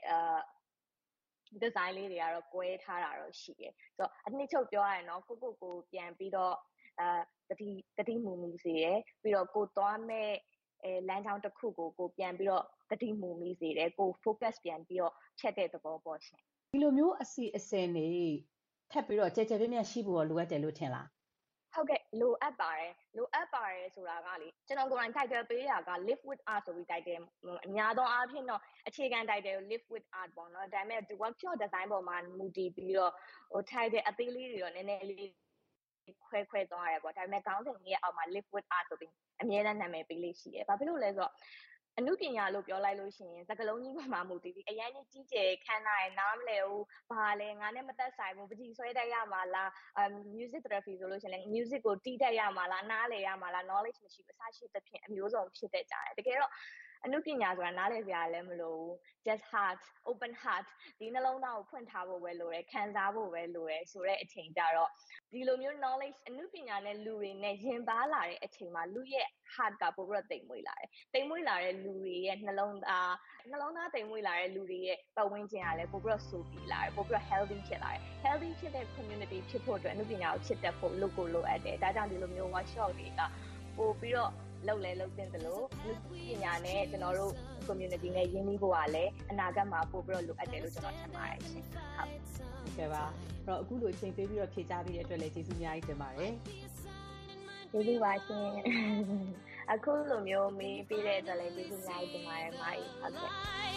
design လေးတွေကတော့ကွဲထားတာတော့ရှိတယ်ဆိုတော့အနှစ်ချုပ်ပြောရရင်တော့ကိုပြန်ပြီးတော့တတိမူမီစေရယ်ပြီးတော့ကိုသွားမဲ့လမ်းကြောင်းတစ်ခုကိုပြန်ပြီးတော့တတိမူမီစေတယ်ကို focus ပြန်ပြီးတော့ဖြတ်တဲ့သဘောပေါ့ရှင်ဒီလိုမျိုးအစီအစဉ်တွေထပ်ပြီးတော့ကြဲကြဲပြန့်ပြန့်ရှိဖို့လိုအပ်တယ်လို့ထင်လားဟုတ်ကဲ့လိုအပ်ပါတယ်ဆိုတာကလေကျွန်တော်ကိုယ်တိုင် title ပေးရတာက live with art ဆိုပြီး title အများသောအားဖြင့်တော့အခြေခံ title live with art ပေါ့နော်ဒါပေမဲ့ workshop design ပေါ်မှာမူတည်ပြီးတော့title အသေးလေးတွေတော့နည်းနည်းလေးခွဲသွားရတယ်ပေါ့ဒါပေမဲ့ခေါင်းစဉ်ကြီးရဲ့အောက်မှာ live with art ဆိုပြီးအမြဲတမ်းနာမည်ပေးလေးရှိတယ်ဘာဖြစ်လို့လဲဆိုတော့အနုပညာလို့ပြောလိုက်လို့ရှိရင်စကားလုံးကြီးပေါ်မှာမူတည်ပြီးအရင်ကြီးကျယ်ခမ်းနားရင်နားမလဲဘူးဘာလဲငါနဲ့မသက်ဆိုင်ဘူးပကြီးဆွဲတတ်ရမှာလားmusic therapy ဆိုလို့ရှိရင် music ကိုတီးတတ်ရမှာလားနားလဲရမှာလား knowledge မရှိဘူးအစရှိသဖြင့်အမျိုးစုံဖြစ်တတ်ကြတယ်တကယ်တော့အနုပညာဆိုတာနားလည်စရာလည်းမလိုဘူး just heart open heart ဒီနှလုံးသားကိုဖွင့်ထားဖို့ပဲလိုတယ်ခံစားဖို့ပဲလိုတယ်ဆိုတဲ့အချိန်ကြတော့ဒီလိုမျိုး knowledge အနုပညာနဲ့လူတွေနဲ့ယဉ်ပါလာတဲ့အချိန်မှာလူရဲ့ heart ကပို့ပြီးတော့တိမ်မွေ့လာတယ်တိမ်မွေ့လာတဲ့လူတွေရဲ့နှလုံးသားတိမ်မွေ့လာတဲ့လူတွေရဲ့ပတ်ဝန်းကျင်ကလည်းပို့ပြီးတော့ဆိုပြီးလာတယ်ပို့ပြီးတော့ healthy ဖြစ်လာတယ် healthy ဖြစ်တဲ့ community ဖြစ်ဖို့အတွက်အနုပညာကိုချစ်တတ်ဖို့လိုအပ်တယ်ဒါကြောင့်ဒီလိုမျိုး workshop တွေကပို့ပြီးတော့လုပ်တင်သလိုပညာနဲ့ကျွန်တော်တို့ community နဲ့ရင်းနှီးဖို့ကလည်းအနာဂတ်မှာပို့ပြီးတော့လိုအပ်တယ်လို့ကျွန်တော်ထင်ပါတယ်ရှင်ဟုတ်ကဲ့ပါအဲ့တော့အခုလိုအချိန်ပေးပြီးတော့ဖြေကြားပေးတဲ့အတွက်လည်းကျေးဇူးအများကြီးတင်ပါတယ်ကျေးဇူးပါရှင်အခုလိုမျိုးမေးပေးတဲ့အတွက်လည်းကျေးဇူးအများကြီးတင်ပါတယ်မိုင်းဟုတ်ကဲ့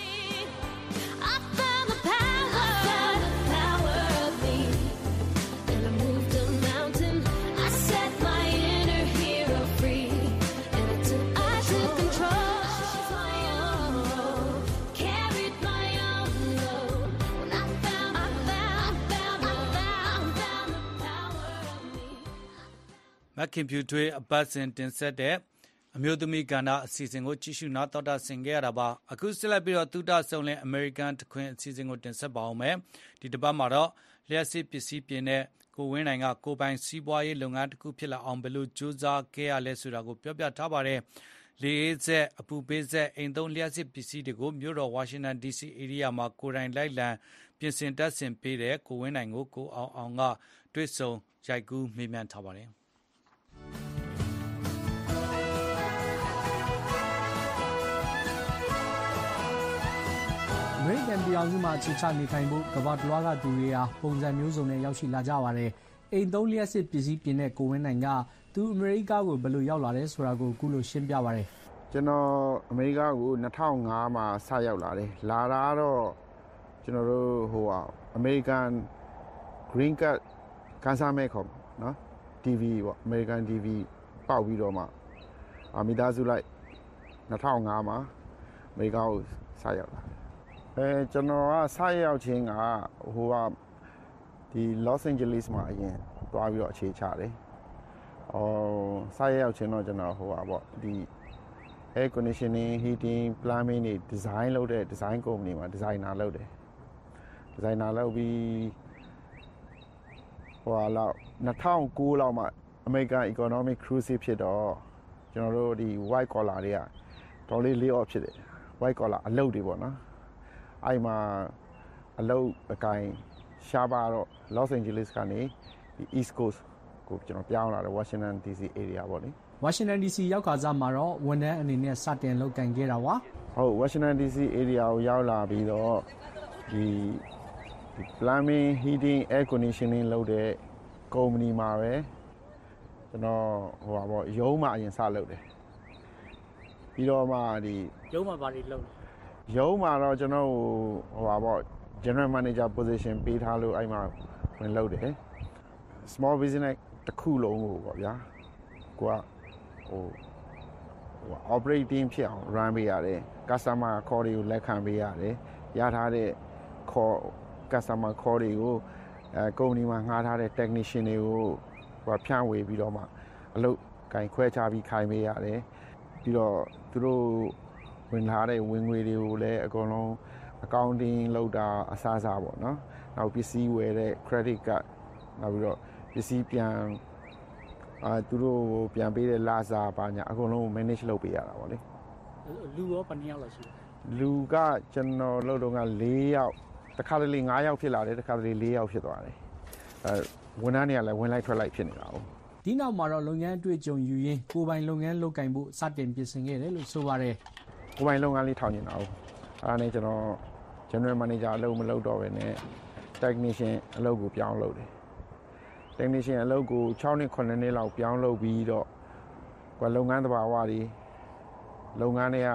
မခင်ဖြူထွေးအပတ်စဉ်တင်ဆက်တဲ့အမျိုးသမီးကဏ္ဍအစီအစဉ်ကိုကြည့်ရှုနားတော်တာဆင်ခဲ့ရတာပါအခုဆက်လက်ပြီးတော့သုတဆုံလင် American တခွင်အစီအစဉ်ကိုတင်ဆက်ပါအောင်မယ်ဒီတစ်ပတ်မှာတော့လျှက်စစ်ပစ္စည်းပြင်တဲ့ကိုဝင်းနိုင်ကကိုပိုင်စီးပွားရေးလုပ်ငန်းတစ်ခုဖြစ်လာအောင်ဘယ်လိုကြိုးစားခဲ့ရလဲဆိုတာကိုပြောပြထားပါတယ်လေအေးဆက်အပူပေးဆက်အိမ်သုံးလျှက်စစ်ပစ္စည်းတွေကိုမြို့တော်ဝါရှင်တန် DC ဧရိယာမှာကိုယ်တိုင်လိုက်လံပြင်ဆင်တပ်ဆင်ပေးတဲ့ကိုဝင်းနိုင်ကိုကိုအောင်ကတွေ့ဆုံရိုက်ကူးမေးမြန်းထားပါတယ်အမေရိကန်ပြည်ထောင်စုမှာအခြေချနေထိုင်ဖို့ကမ္ဘာတစ်လွှားကသူတွေဟာပုံစံမျိုးစုံနဲ့ရောက်ရှိလာကြပါတယ်။အိမ်သုံးလျှပ်စစ်ပစ္စည်းပြင်တဲ့ကိုဝင်းနိုင်ကသူအမေရိကကိုဘယ်လိုရောက်လာတယ်ဆိုတာကိုအခုလိုရှင်းပြပါတယ်။ကျွန်တော်အမေရိကကို2005မှာစရောက်လာတယ်။လာတာတော့ကျွန်တော်တို့အမေရိကန် green card ကန်ဆာမဲခေါ်နော် TV ပေါ့ American TV ပေါက်ပြီးတော့မှမိသားစုလိုက်2005မှာအမေရိကကိုစရောက်လာကျွန်တော်ကစရောက်ခြင်းကဒီ Los Angeles မှာအရင်တွားပြီးတော့အခြေချတယ်စရောက်ခြင်းတော့ကျွန်တော်ဒီ air conditioning heating plumbing တွေ design လုပ်တဲ့ design company မှာ designer လုပ်တယ် designer လုပ်ပြီး2009လောက်မှာ American Economic Cruise ဖြစ်တော့ကျွန်တော်တို့ဒီ white collar တွေကတော်လေး lay off ဖြစ်တယ် white collar အလုပ်တွေပေါ့နော်အဲ့မှာအလုပ်အကိုင်ရှားပါတော့ Los Angeles ကနေဒီ East Coast ကိုကျွန်တော်ပြောင်းလာတယ် Washington DC area ပေါ့လေ Washington DC ရောက်ခါစားမှာတော့ဝန်ထမ်းအနေနဲ့စတင်လုပ်ကင်ခဲ့တာပါဟုတ် Washington DC area ကိုရောက်လာပြီးတော့ဒီ plumbing heating air conditioning လုပ်တဲ့ company မှာပဲကျွန်တော်ရုံးမှာအရင်စလုပ်တယ်ပြီးတော့မှဒီရုံးမှာဘာတွေလုပ်လဲရုံးမှာတော့ကျွန်တော်general manager position ပေးထားလို့အဲ့မှာဝင်လုပ်တယ် small business တစ်ခုလုံးကိုပေါ့ဗျာကိုကoperating ဖြစ်အောင် run ပေးရတယ် customer call တွေကိုလက်ခံပေးရတယ်ရထားတဲ့ customer call တွေကိုကုမ္ပဏီမှာငှားထားတဲ့ technician တွေကိုဖြန့်ဝေပြီးတော့မှအလုပ်ကင်ခွဲခြားပြီးခိုင်းပေးရတယ်ပြီးတော့သူတို့ဝင်လာတဲ့ဝင်ငွေတွေကိုလည်းအကုန်လုံး accounting လုပ်တာအစားစားပေါ့နော်နောက်ပစ္စည်းဝယ်တဲ့ credit card နောက်ပြီးတော့ပစ္စည်းပြန်သူတို့ပြန်ပေးတဲ့လာစာပါညာအကုန်လုံး manage လုပ်ပေးရတာပေါ့လေလူရောဘယ်နှစ်ယောက်လောက်ရှိလဲလူကကျွန်တော်လုပ်တော့က4ယောက်တစ်ခါတလေ5ယောက်ဖြစ်လာတယ်တစ်ခါတလေ4ယောက်ဖြစ်သွားတယ်ဝန်ထမ်းတွေကလည်းဝင်လိုက်ထွက်လိုက်ဖြစ်နေတာ哦ဒီနောက်မှာတော့လုပ်ငန်းအတွေ့အကြုံယူရင်းကိုယ်ပိုင်လုပ်ငန်းလုပ်ကင်ဖို့စတင်ပြင်ဆင်ခဲ့တယ်လို့ဆိုပါတယ်ကိုယ်ပိုင်လုပ်ငန်းလေးထောင်နေတာ哦အဲ့ဒါနဲ့ကျွန်တော် general manager အလုပ်မလုပ်တော့ဘဲနဲ့ technician အလုပ်ကိုပြောင်းလုပ်တယ် technician အလုပ်ကို6နှစ်9နှစ်လောက်ပြောင်းလုပ်ပြီးတော့လုပ်ငန်းသဘာဝတွေလုပ်ငန်းတွေက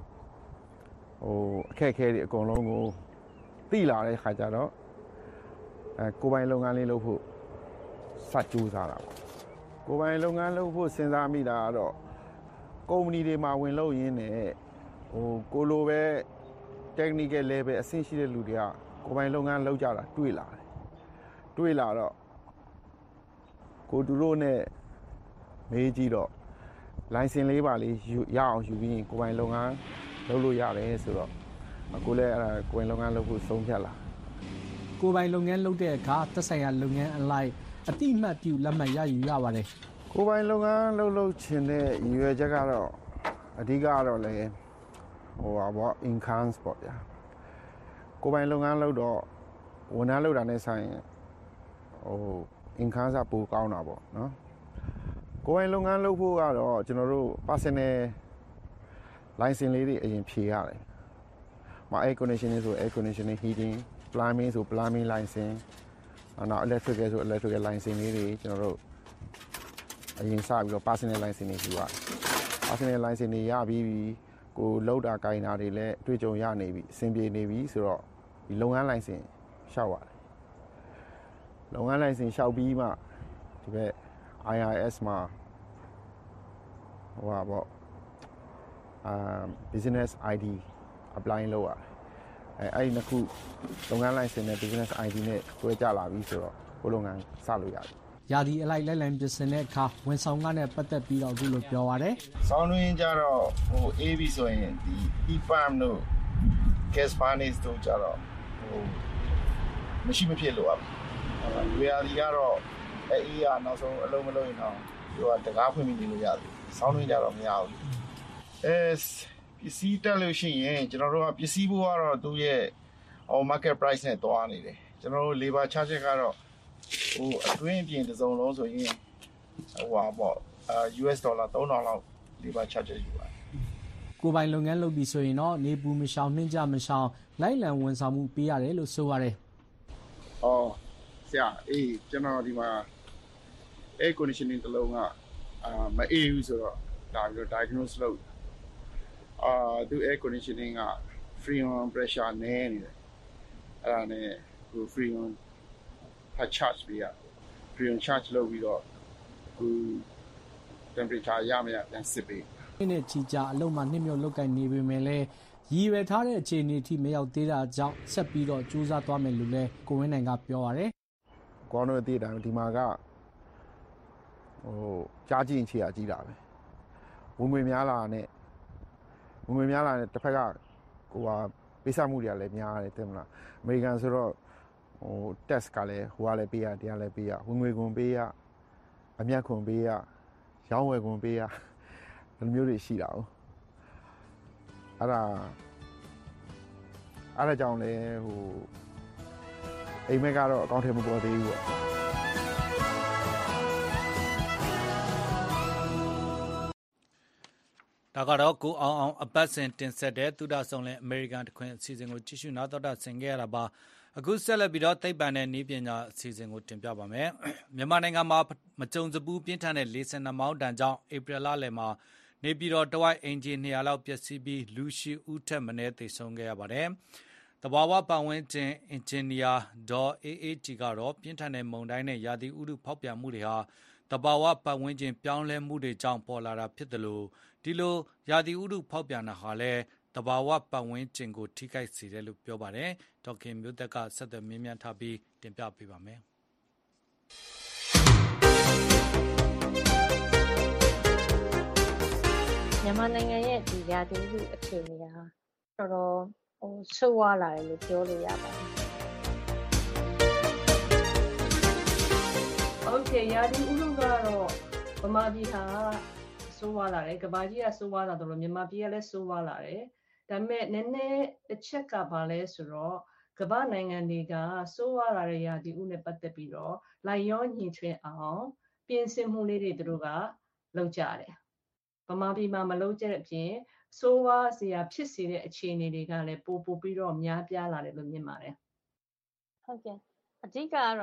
အခက်အခဲတွေအကုန်လုံးကိုသိလာတဲ့ခါကျတော့ကိုယ်ပိုင်လုပ်ငန်းလေးလုပ်ဖို့စကြိုးစားတာပေါ့ကိုယ်ပိုင်လုပ်ငန်းလုပ်ဖို့စဉ်းစားမိတာကတော့ကုမ္ပဏီတွေမှာဝင်လုပ်ရင်းနဲ့ကိုလိုပဲ technical level အဆင့်ရှိတဲ့လူတွေကကိုယ်ပိုင်လုပ်ငန်းလုပ်ကြတာတွေ့လာတော့ကိုသူတို့နဲ့မေးကြည့်တော့ license လေးပါလေးရအောင်ယူပြီးကိုယ်ပိုင်လုပ်ငန်းလုပ်လို့ရတယ်ဆိုတော့ကိုလည်းအဲ့ဒါကိုယ်ပိုင်လုပ်ငန်းလုပ်ဖို့ဆုံးဖြတ်လာကိုယ်ပိုင်လုပ်ငန်းလုပ်တဲ့အခါသက်ဆိုင်ရာလုပ်ငန်းအလိုက်အတိအမှတ်ပြုလက်မှတ်ရယူရပါတယ်ကိုယ်ပိုင်လုပ်ငန်းလုပ်ချင်တဲ့ရည်ရွယ်ချက်ကတော့အဓိကကတော့လေincome ပေါ့ဗျာကိုယ်ပိုင်လုပ်ငန်းလုပ်တော့ဝန်ထမ်းလုပ်တာနဲ့ဆိုင်ရင်income ပိုကောင်းတာပေါ့နော်ကိုယ်ပိုင်လုပ်ငန်းလုပ်ဖို့ကတော့ကျွန်တော်တို့ personal license လေးတွေအရင်ဖြေရတယ်air conditioning ဆို air conditioning heating plumbing ဆို plumbing license နောက် electrical ဆို electrical license လေးတွေကျွန်တော်တို့အရင်စပြီးတော့ personal license တွေယူရတယ် personal license တွေရပြီးကိုလောက်တာကိုင်တာတွေလည်းအတွေ့အကြုံရနေပြီအဆင်ပြေနေပြီဆိုတော့ဒီလုပ်ငန်း license လျှောက်ရတယ်လုပ်ငန်း license လျှောက်ပြီးမှဒီဘက် IRS မှာbusiness ID apply လုပ်ရတယ်အဲ့ဒီနှစ်ခုလုပ်ငန်း license နဲ့ business ID နဲ့တွဲကြလာပြီဆိုတော့ကိုလုပ်ငန်းစလို့ရတယ်ရာသီအလိုက်လိုက်လံပြင်ဆင်တဲ့အခါဝန်ဆောင်ကနဲ့ပတ်သက်ပြီးတော့အခုလိုပြောရတယ်။ဆောင်းတွင်းကြတော့AB ဆိုရင်ဒီ heat pump တို့ gas furnace တို့ကြတော့မရှိမဖြစ်လို့ရပါဘူး။ရာသီကတော့အေးရနောက်ဆုံးအလုံးမလုံးရင်တော့သူကတကားဖွင့်ပြီးနေလို့ရတယ်။ဆောင်းတွင်းကြတော့မရဘူး။ပစ္စည်းတက်လို့ရှိရင်ကျွန်တော်တို့ကပစ္စည်းဘိုးကတော့သူ့ရဲ့ market price နဲ့တွားနေတယ်။ကျွန်တော်တို့ labor charge ကတော့အတွင်းပြင်တစ်စုံလုံးဆိုရင်US dollar 3000လောက် labor charge ယူပါတယ်ကိုယ်ပိုင်လုပ်ငန်းလုပ်ပြီးဆိုရင်တော့နေပူမရှောင်နှင်းကြမရှောင်လိုက်လံဝန်ဆောင်မှုပေးရတယ်လို့ဆိုရတယ်ဆရာကျွန်တော်ဒီမှာ air conditioning တစ်လုံးကမအေးဘူးဆိုတော့ဒါပြီးတော့ diagnose လုပ်သူ air conditioning က freon pressure နည်းနေတယ်အဲ့ဒါနဲ့freon charge ပေးရ freon charge လုပ်ပြီးတော့temperature ရမရပြန်စစ်ပေးနေ့ချီကြအလုံးမှာနှိမ့်မြုပ်လောက်ကင်နေပေမဲ့လည်းရည်ရွယ်ထားတဲ့အခြေအနေအထိမရောက်သေးတာကြောင့်ဆက်ပြီးတော့ကြိုးစားသွားမယ်လို့လည်းကိုဝင်းနိုင်ကပြောရတယ်။ကောင်းတော့အသေးတာဒီမှာကကြားကြည့်ချေရကြီးတာပဲ။ဝင်ငွေများလာတဲ့တစ်ဖက်ကပေးဆမှုတွေကလည်းများတယ်သိမလား။အမေရိကန်ဆိုတော့ test ကလည်းဟိုကလည်းပေးရတရားလည်းပေးရဝင်ငွေခွန်ပေးရအမြတ်ခွန်ပေးရရောင်းဝယ်ခွန်ပေးရဒီမျိုးတွေရှိတာ哦အဲ့ဒါကြောင့်လဲအိမ်မက်ကတော့အကောင့်ထဲမပေါ်သေးဘူးပေါ့ဒါကတော့ကိုအောင်အပတ်စဉ်တင်ဆက်တဲ့သုဒဆောင်လင်အမေရိကန်တခွင်အစီအစဉ်ကိုကြည့်ရှုနားတော်တာဆင်ခဲ့ရတာပါအခုဆက်လက်ပြီးတော့သိပ္ပံနဲ့နည်းပညာအစီအစဉ်ကိုတင်ပြပါမယ်မြန်မာနိုင်ငံမှာမကြုံစဘူးပြင်းထန်တဲ့လေဆင်နှမောင်းတန်ကြောင့်ဧပြီလလယ်မှာနေပြည်တော်တဝိုက်အင်ဂျင်200လောက်ပျက်စီးပြီးလူရှိဦးထက်မနည်းသေဆုံးခဲ့ရပါတယ်။တဘာဝပတ်ဝန်းကျင်အင်ဂျင်နီယာဒေါ်အေးအေးတီကတော့ပြင်းထန်တဲ့မုန်တိုင်းနဲ့ရာသီဥတုဖောက်ပြန်မှုတွေဟာတဘာဝပတ်ဝန်းကျင်ပြောင်းလဲမှုတွေကြောင့်ပေါ်လာတာဖြစ်တယ်လို့ဒီလိုရာသီဥတုဖောက်ပြန်တာဟာလည်းတဘာဝပတ်ဝန်းကျင်ကိုထိခိုက်စေတယ်လို့ပြောပါတယ်။ဒေါက်ခင်မျိုးသက်ကဆက်သွယ်မြင်းမြန်းထားပြီးတင်ပြပေးပါမယ်။မြန်မာနိုင်ငံရဲ့ဒီရာသီဥတုအခြေအနေဟာတော်တော်ဆိုးဝါးလာတယ်လို့ပြောလို့ရပါတယ်။ဟုတ်ကဲ့ရာသီဥတုကတော့ဗမာပြည်ဟာဆိုးဝါးလာတယ်။ကမ္ဘာကြီးကဆိုးဝါးလာတယ်လို့မြန်မာပြည်ကလည်းဆိုးဝါးလာတယ်။ဒါပေမဲ့နည်းနည်းတစ်ချက်ကဘာလဲဆိုတော့ကမ္ဘာနိုင်ငံတွေကဆိုးဝါးလာတဲ့ရာသီဥတုနဲ့ပတ်သက်ပြီးတော့လိုက်ရောညီထွေအောင်ပြင်ဆင်မှုလေးတွေသူတို့ကလုပ်ကြတယ်။ဗမာပြည်မှာမလုပ်ကြတဲ့အပြင်ဆိုးဝါးစရာဖြစ်စေတဲ့အခြေအနေတွေကလည်းပိုပြီးတော့များပြားလာတယ်လို့မြင်ပါတယ်ဟုတ်ကဲ့အဓိကတော့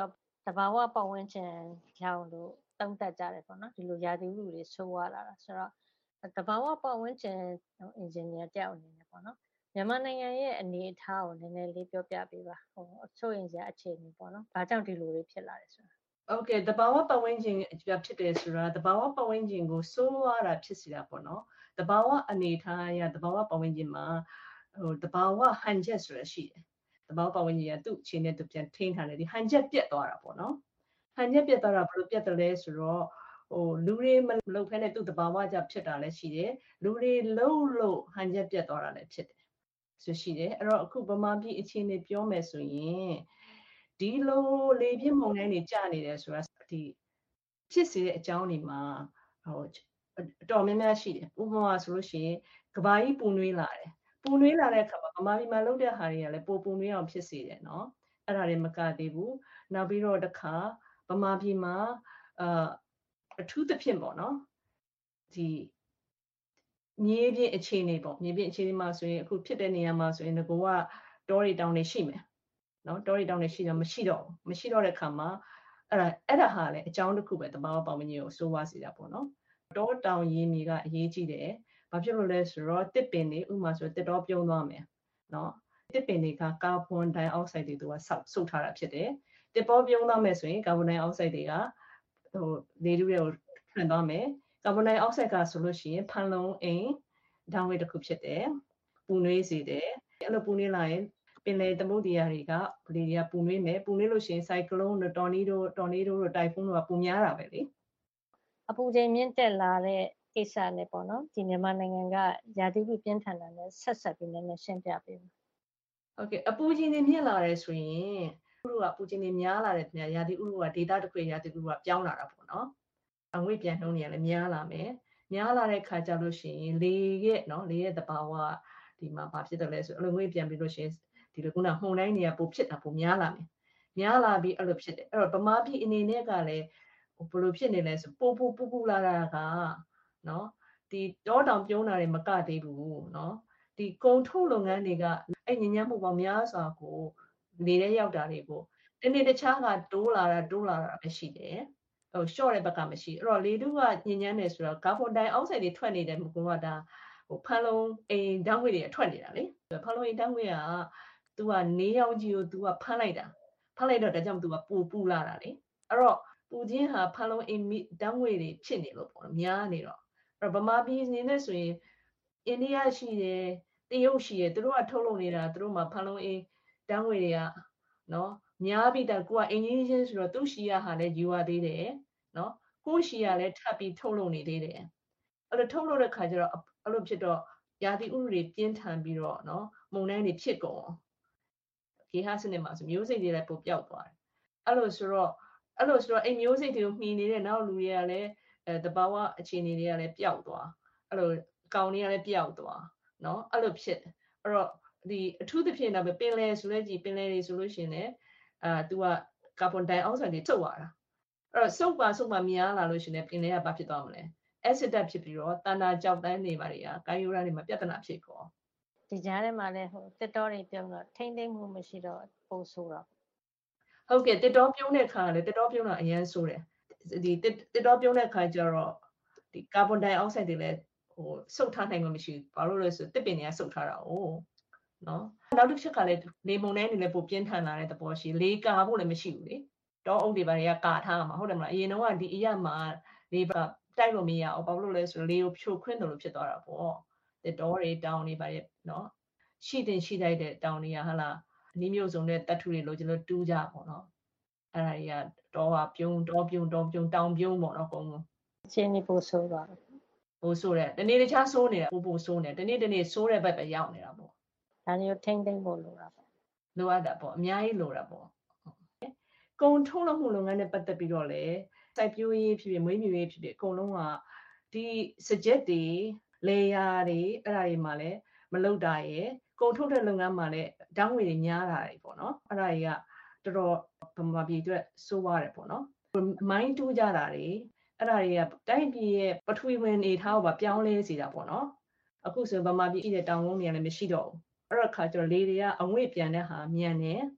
တဘာဝပတ်ဝန်းကျင်ကြောင့်လို့သုံးသပ်ကြတယ်ပေါ့နော်ဒီလိုရာသီဥတုတွေဆိုးဝါးလာတာဆိုတော့တဘာဝပတ်ဝန်းကျင်အင်ဂျင်နီယာတယောက်အနေနဲ့ပေါ့နော်မြန်မာနိုင်ငံရဲ့အနေအထားကိုနည်းနည်းလေးပြောပြပေးပါဆိုရင်စရာအခြေအနေပေါ့နော်ဘာကြောင့်ဒီလိုလေးဖြစ်လာတယ်ဆိုတာ Okay တဘာဝပတ်ဝန်းကျင်ဖြစ်တယ်ဆိုတာတဘာဝပတ်ဝန်းကျင်ကိုဆိုးဝါးတာဖြစ်စီတာပေါ့နော်တဘာဝအနေထားအရတဘာဝပတ်ဝန်းကျင်မှာတဘာဝဟန်ချက်ဆိုတာရှိတယ်တဘာဝပတ်ဝန်းကျင်ကသူ့အခြေနဲ့သူပြန်ထိန်းထားတယ်ဒီဟန်ချက်ပြတ်သွားတာပေါ့နော်ဟန်ချက်ပြတ်သွားတာဘယ်လိုပြတ်တယ်လဲဆိုတော့လူတွေမလုပ်ဖဲနဲ့သူ့တဘာဝကြဖြစ်တာလည်းရှိတယ်လူတွေလို့ဟန်ချက်ပြတ်သွားတာလည်းဖြစ်တယ်ဆိုရှိတယ်အဲ့တော့အခုဗမာပြည်အခြေအနေပြောမယ်ဆိုရင်ဒီလိုလေပြင်းမုန်တိုင်းတွေကြာနေတယ်ဆိုတာဒီဖြစ်စေတဲ့အကြောင်းတွေမှာတော်များများရှိတယ်ဥပမာဆိုလို့ရှိရင်ကဘာကြီးပူနွေးလာတယ်ပူနွေးလာတဲ့အခါမှာဗမာပြည်မှာလုပ်တဲ့ဟာတွေကလည်းပူနွေးအောင်ဖြစ်စေတယ်เนาะအဲ့ဒါတွေမကသေးဘူးနောက်ပြီးတော့တခါဗမာပြည်မှာအထူးသဖြင့်ပေါ့နော်ဒီမြေပြင်အခြေအနေပေါ့မြေပြင်အခြေအနေမှာဆိုရင်အခုဖြစ်တဲ့နေရာမှာဆိုရင်ငကိုကတောတွေတောင်တွေရှိမယ်နော်တောတွေတောင်တွေရှိတော့မရှိတော့တဲ့ခါမှာအဲ့ဒါဟာလည်းအကြောင်းတစ်ခုပဲတဘာဝပတ်ဝန်းကျင်ကိုစိုးဝါးစေတာပေါ့နော်တောတောင်ရင်းမြေကအရေးကြီးတယ်ဘာဖြစ်လို့လဲဆိုတော့တစ်ပင်တွေဥပမာဆိုတစ်တောပြုံးသွားမယ်နော်တစ်ပင်တွေကကာဗွန်ဒိုင်အောက်ဆိုက်တွေသူကစုပ်ထားတာဖြစ်တယ်တစ်ပေါပြုံးသွားမယ်ဆိုရင်ကာဗွန်ဒိုင်အောက်ဆိုက်တွေကလေထုတွေကိုထွင်သွားမယ်ကာဗွန်ဒိုင်အောက်ဆိုက်ကဆိုလို့ရှိရင်ဖန်လုံအိမ်ဓာတ်ငွေ့တစ်ခုဖြစ်တယ်ပူနွေးစေတယ်အဲ့လိုပူနွေးလာရင်ပင်လယ်သမုဒ္ဒရာတွေကလေတွေကပူနွေးမယ်ပူနွေးလို့ရှိရင်ဆိုင်ကလုန်းတို့တော်နီဒိုတို့တိုင်ဖုန်းတို့ကပူများတာပဲလေအပူချိန်မြင့်တက်လာတဲ့ကိစ္စနဲ့ပေါ့နော်ဒီမြန်မာနိုင်ငံကရာသီဥတုပြင်းထန်တာနဲ့ဆက်ပြီးနည်းနည်းရှင်းပြပေးပါဟုတ်ကဲ့အပူချိန်တွေမြင့်လာတယ်ဆိုရင်ဥတုကအပူချိန်တွေများလာတယ်ခင်ဗျာရာသီဥတုကဒေတာတစ်ခုရာသီဥတုကပြောင်းလာတာပေါ့နော်အငွေ့ပြန်နှုန်းတွေကလည်းများလာမယ်များလာတဲ့ခါကျလို့ရှိရင်လေရဲ့သဘာဝဒီမှာဘာဖြစ်တယ်လဲဆိုအလိုငွေ့ပြန်ပြီးလို့ရှိရင်ဒီလိုခုနမှုန်တိုင်းတွေကပိုဖြစ်တာပိုများလာမယ်များလာပြီးအဲ့လိုဖြစ်တယ်အဲ့တော့ဗမာပြည်အနေနဲ့ကလည်းဘယ်လိုဖြစ်နေလဲဆိုပိုပူလာတာကနော်ဒီတောတောင်ပြုံးတာတွေမကသေးဘူးနော်ဒီကုံထုတ်လုပ်ငန်းတွေကအဲ့ညဉ့်ညမ်းမှုပေါင်းများစွာကိုနေရရောက်တာတွေကိုတနေ့တခြားကတိုးလာတာပဲရှိတယ်ရှော့တဲ့ဘက်ကမရှိအဲ့တော့လေတုကညဉ့်ညမ်းနေဆိုတော့ကာဗွန်ဒိုင်အောက်ဆိုက်တွေထွက်နေတယ်မကွာဒါဖန်လုံအိမ်ဓာတ်ငွေ့တွေထွက်နေတာလေဖန်လုံအိမ်ဓာတ်ငွေ့ကသူကနေရောင်ကြီးကိုသူကဖမ်းလိုက်တော့ဒါကြောင့်သူကပူလာတာလေအဲ့တော့ပူခြင်းဟာဖန်လုံအိမ်ဓာတ်ငွေ့တွေဖြစ်နေလို့ပေါ့များနေတော့အဲ့တော့ဗမာပြည်နေနဲ့ဆိုရင်အိန္ဒိယရှိတယ်တရုတ်ရှိတယ်သူတို့ကထုတ်လုပ်နေတာသူတို့မှာဖန်လုံအိမ်ဓာတ်ငွေ့တွေကနော်များပြီးတော့ကိုကအင်ဂျင်နီယာဆိုတော့သူ့ရှီယာဟာလည်းယူရသေးတယ်နော်ကိုရှီယာလည်းထပ်ပြီးထုတ်လုပ်နေသေးတယ်အဲ့လိုထုတ်လုပ်တဲ့ခါကျတော့အဲ့လိုဖြစ်တော့ရာသီဥတုတွေပြင်းထန်ပြီးတော့နော်မုန်တိုင်းတွေဖြစ်ကုန်ဂေဟစနစ်မှာဆိုမျိုးစိတ်တွေလည်းပိုပျောက်သွားတယ်အဲ့လိုဆိုတော့အဲ့မျိုးစိတ်တွေကိုမှီနေတဲ့နောက်လူတွေကလည်းတဘာဝအခြေအနေတွေကလည်းပျောက်သွားအဲ့လိုကောင်တွေကလည်းပျောက်သွားနော်အဲ့လိုဖြစ်အဲ့တော့ဒီအထူးသဖြင့်တော့ပင်လယ်ဆိုလဲကြည်ပင်လယ်တွေဆိုလို့ရှိရင်လည်းသူကကာဗွန်ဒိုင်အောက်ဆိုက်တွေထုတ်သွားတာအဲ့တော့စုပ်ပါများလာလို့ရှိရင်ပင်လယ်ကဘာဖြစ်သွားမလဲacid ဖြစ်ပြီးတော့တဏ္ဍာကြောက်တန်းနေပါတွေကကာယိုရာတွေမှာပြဿနာဖြစ်ခေါ်ဒီကြားထဲမှာလည်းတစ်တော်တွေပြုံးတော့ထိမ့်သိမ့်မှုမရှိတော့ပိုဆိုးတော့ဟုတ်ကဲ့တစ်တော်ပြုံးတဲ့ခါကလည်းတစ်တော်ပြုံးတော့အရန်ဆိုးတယ်ဒီတစ်တော်ပြုံးတဲ့ခါကျတော့ဒီကာဗွန်ဒိုင်အောက်ဆိုက်တွေလည်းစုပ်ထားနိုင်မှာမရှိဘူးဘာလို့လဲဆိုတစ်ပင်တွေကစုပ်ထားတာ哦နော်နောက်တစ်ချက်ကလည်းလေမုန်တိုင်းတွေလည်းပိုပြင်းထန်လာတဲ့သဘောရှိလေကာဖို့လည်းမရှိဘူးလေတောအုပ်တွေဘာတွေကကာထားမှာဟုတ်တယ်မလားအရင်တော့ကဒီအရမှာလေပါတိုက်လို့မရအောင်ဘာလို့လဲဆိုတော့လေကိုဖြိုခွင်းတယ်လို့ဖြစ်သွားတာပေါ့တဲ့တောတွေတောင်တွေဘာတွေနော်ရှိလိုက်တဲ့တောင်တွေကဟာလားအနည်းမျိုးစုံတဲ့တတ်ထုတွေလိုချင်လို့တူးကြပေါ့နော်အဲ့ဒါတွေကတောကပြုံးတောင်ပြုံးပေါ့နော်ကုန်ရှင်းနေပို့ဆိုးသွားတယ်ပို့ဆိုးတယ်တနေ့တခြားဆိုးနေတာပို့ဆိုးနေတနေ့ဆိုးတဲ့ဘက်ပဲရောက်နေတာပေါ့ဒါမျိုးထိမ့်သိမ့်ဖို့လိုတာပေါ့လိုအပ်တာပေါ့အများကြီးလိုတာပေါ့ကုန်ထုတ်လုပ်မှုလုပ်ငန်းနဲ့ပတ်သက်ပြီးတော့လေစိုက်ပျိုးရေးဖြစ်ဖြစ်မွေးမြူရေးဖြစ်ဖြစ်အကုန်လုံးကဒီစကြက်တွေလေယာတွေအဲ့ဒါတွေမှာလည်းမလုပ်တာရယ်ကုန်ထုတ်တဲ့လုပ်ငန်းမှာလည်းဓာတ်ငွေတွေများတာတွေပေါ့နော်အဲ့ဒါတွေကတော်တော်ဗမာပြည်အတွက်စိုးဝါးတယ်ပေါ့နော်မိုင်းတူးကြတာတွေအဲ့ဒါတွေကတိုင်းပြည်ရဲ့ပထဝီဝင်အနေထားကိုပါပြောင်းလဲစေတာပေါ့နော်အခုဆိုဗမာပြည်ရှိတဲ့တောင်ကုန်းတွေကလည်းမရှိတော့ဘူးအဲ့တော့ခါကျတော့လေတွေကအငွေ့ပြန်တဲ့ဟာမြန်တယ်